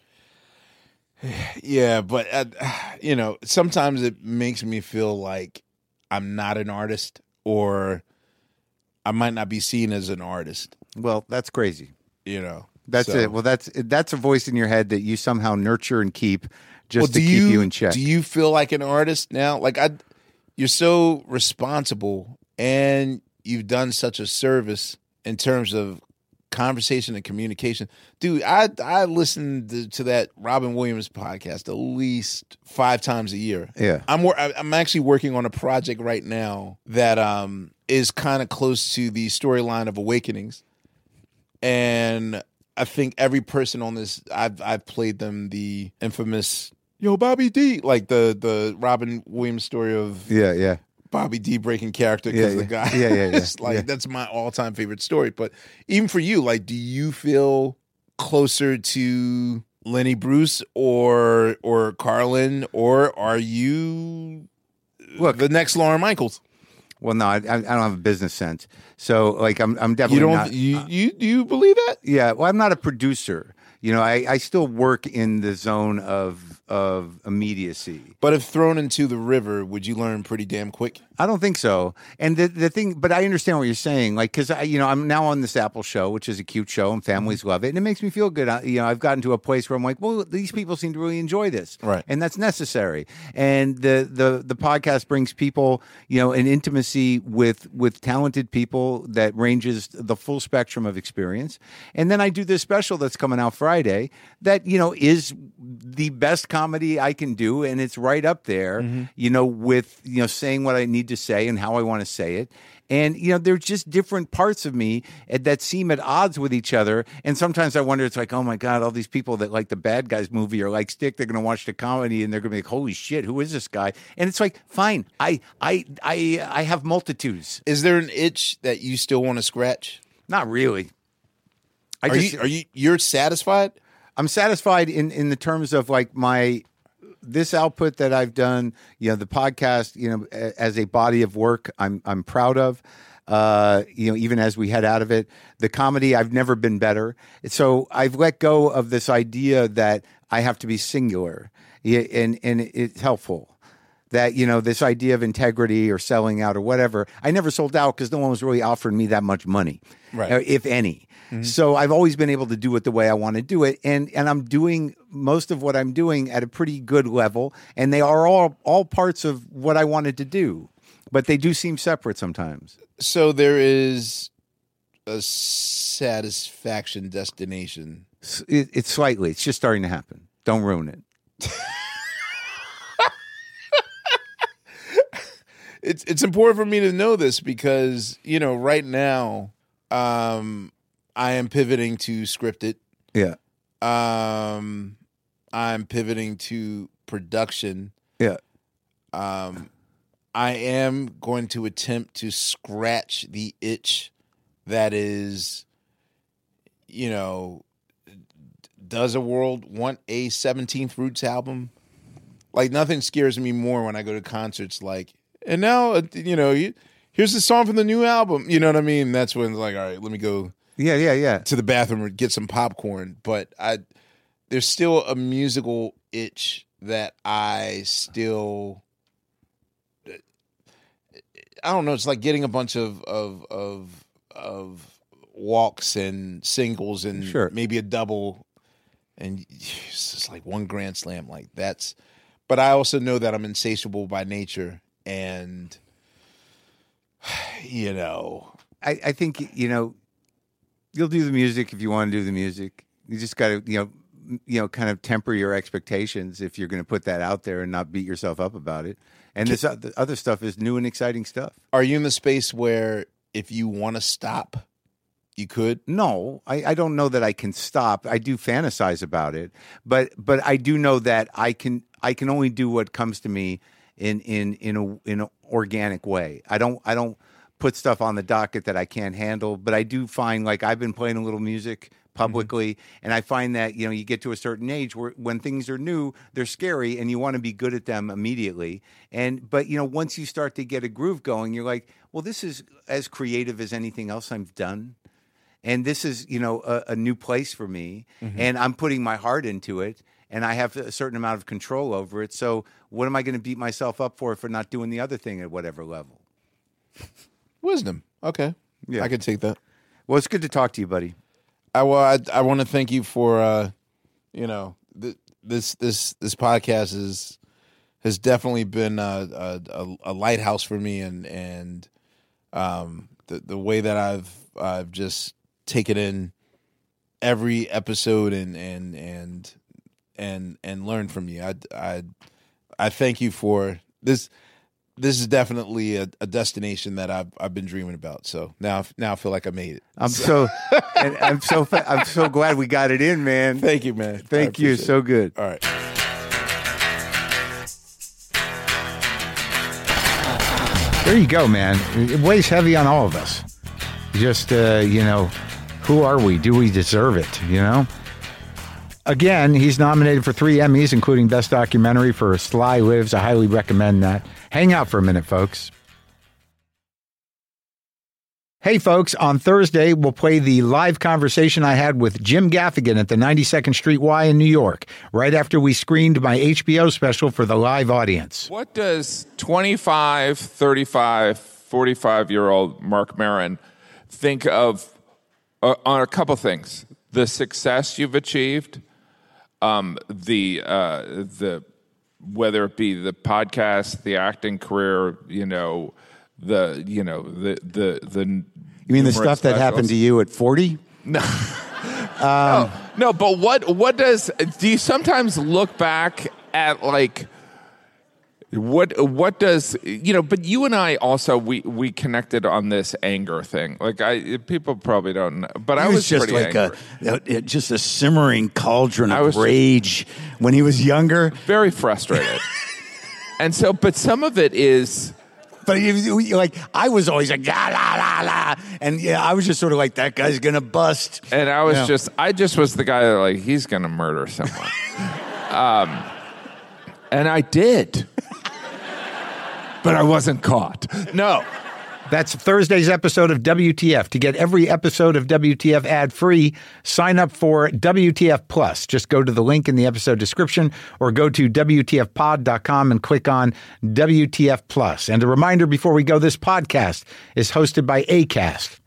B: Yeah, but, sometimes it makes me feel like I'm not an artist, or I might not be seen as an artist.
A: Well, that's crazy. That's
B: So.
A: it. Well, that's a voice in your head that you somehow nurture and keep just to keep you in check.
B: Do you feel like an artist now? Like you're so responsible, and you've done such a service in terms of conversation and communication. Dude, I listen to that Robin Williams podcast at least 5 times a year.
A: Yeah.
B: I'm actually working on a project right now that is kind of close to the storyline of Awakenings. And I think every person on this, I've played them the infamous "Yo, Bobby D," like the Robin Williams story of Bobby D breaking character because the guy is like that's my all-time favorite story. But even for you, like, do you feel closer to Lenny Bruce or Carlin, or are you the next Lorne Michaels?
A: Well, no, I don't have a business sense. So, like, I'm definitely not.
B: You believe that?
A: Yeah. Well, I'm not a producer. I still work in the zone of immediacy.
B: But if thrown into the river, would you learn pretty damn quick?
A: I don't think so. And the thing, but I understand what you're saying. Like, because I'm now on this Apple show, which is a cute show, and families love it, and it makes me feel good. I've gotten to a place where I'm like, well, these people seem to really enjoy this,
B: right?
A: And that's necessary. And the podcast brings people, an intimacy with talented people that ranges the full spectrum of experience. And then I do this special that's coming out Friday that is the best comedy I can do, and it's right up there, with saying what I need to say and how I want to say it. And, they're just different parts of me that seem at odds with each other. And sometimes I wonder, it's like, oh my God, all these people that like the Bad Guys movie or like Stick, they're going to watch the comedy and they're going to be like, holy shit, who is this guy? And it's like, fine, I have multitudes.
B: Is there an itch that you still want to scratch?
A: Not really.
B: You're satisfied?
A: I'm satisfied in the terms of like this output that I've done, the podcast, as a body of work, I'm proud of. Even as we head out of it, the comedy, I've never been better. So I've let go of this idea that I have to be singular, and it's helpful. That, this idea of integrity or selling out or whatever, I never sold out because no one was really offering me that much money,
B: right?
A: If any. Mm-hmm. So I've always been able to do it the way I want to do it. And I'm doing most of what I'm doing at a pretty good level. And they are all parts of what I wanted to do. But they do seem separate sometimes.
B: So there is a satisfaction destination.
A: It's slightly. It's just starting to happen. Don't ruin it.
B: It's important for me to know this because, right now, I am pivoting to scripted.
A: Yeah.
B: I'm pivoting to production.
A: Yeah.
B: I am going to attempt to scratch the itch that is, does a world want a 17th Roots album? Like, nothing scares me more when I go to concerts like, and now, here's the song from the new album. You know what I mean? That's when it's like, all right, let me go to the bathroom or get some popcorn. But there's still a musical itch that I don't know. It's like getting a bunch of walks and singles and maybe a double, and it's just like one grand slam. Like that's. But I also know that I'm insatiable by nature. And,
A: I think, you'll do the music if you want to do the music. You just got to, kind of temper your expectations if you're going to put that out there and not beat yourself up about it. And this other stuff is new and exciting stuff.
B: Are you in the space where if you want to stop, you could?
A: No, I don't know that I can stop. I do fantasize about it, but I do know that I can only do what comes to me in an organic way. I don't put stuff on the docket that I can't handle, but I do find, like, I've been playing a little music publicly, and I find that, you get to a certain age where when things are new, they're scary and you want to be good at them immediately. But once you start to get a groove going, you're like, well, this is as creative as anything else I've done. And this is, a new place for me, and I'm putting my heart into it. And I have a certain amount of control over it. So what am I going to beat myself up for not doing the other thing at whatever level?
B: Wisdom. Okay.
A: Yeah.
B: I can take that.
A: Well, it's good to talk to you, buddy.
B: I want to thank you for, this podcast has definitely been a lighthouse for me. And the way that I've just taken in every episode and learn from you. I thank you for this. This is definitely a destination that I've been dreaming about. So now I feel like I made it.
A: I'm so glad we got it in, man.
B: Thank you, man.
A: Thank you. So good.
B: All right.
A: There you go, man. It weighs heavy on all of us. Just who are we? Do we deserve it? Again, he's nominated for 3 Emmys, including Best Documentary for Sly Lives. I highly recommend that. Hang out for a minute, folks. Hey, folks, on Thursday, we'll play the live conversation I had with Jim Gaffigan at the 92nd Street Y in New York, right after we screened my HBO special for the live audience.
C: What does 25, 35, 45-year-old Marc Maron think of on a couple things? The success you've achieved, the whether it be the podcast, the acting career, you mean
A: the stuff that happened to you at 40?
C: No. No, but what do you sometimes look back at, like, what does, but you and I also, we connected on this anger thing. Like, people probably don't know, but I was
A: just
C: pretty
A: like
C: angry.
A: just a simmering cauldron of rage when he was younger.
C: Very frustrated. And so, but some of it is...
A: But I was always like, la, la, la, la. And I was just sort of like, that guy's going to bust.
C: And I was I just was the guy that, like, he's going to murder someone. And I did. But I wasn't caught. No.
A: That's Thursday's episode of WTF. To get every episode of WTF ad-free, sign up for WTF Plus. Just go to the link in the episode description or go to WTFpod.com and click on WTF Plus. And a reminder before we go, this podcast is hosted by Acast.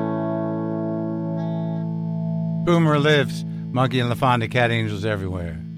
A: Boomer lives. Monkey and LaFonda, cat angels everywhere.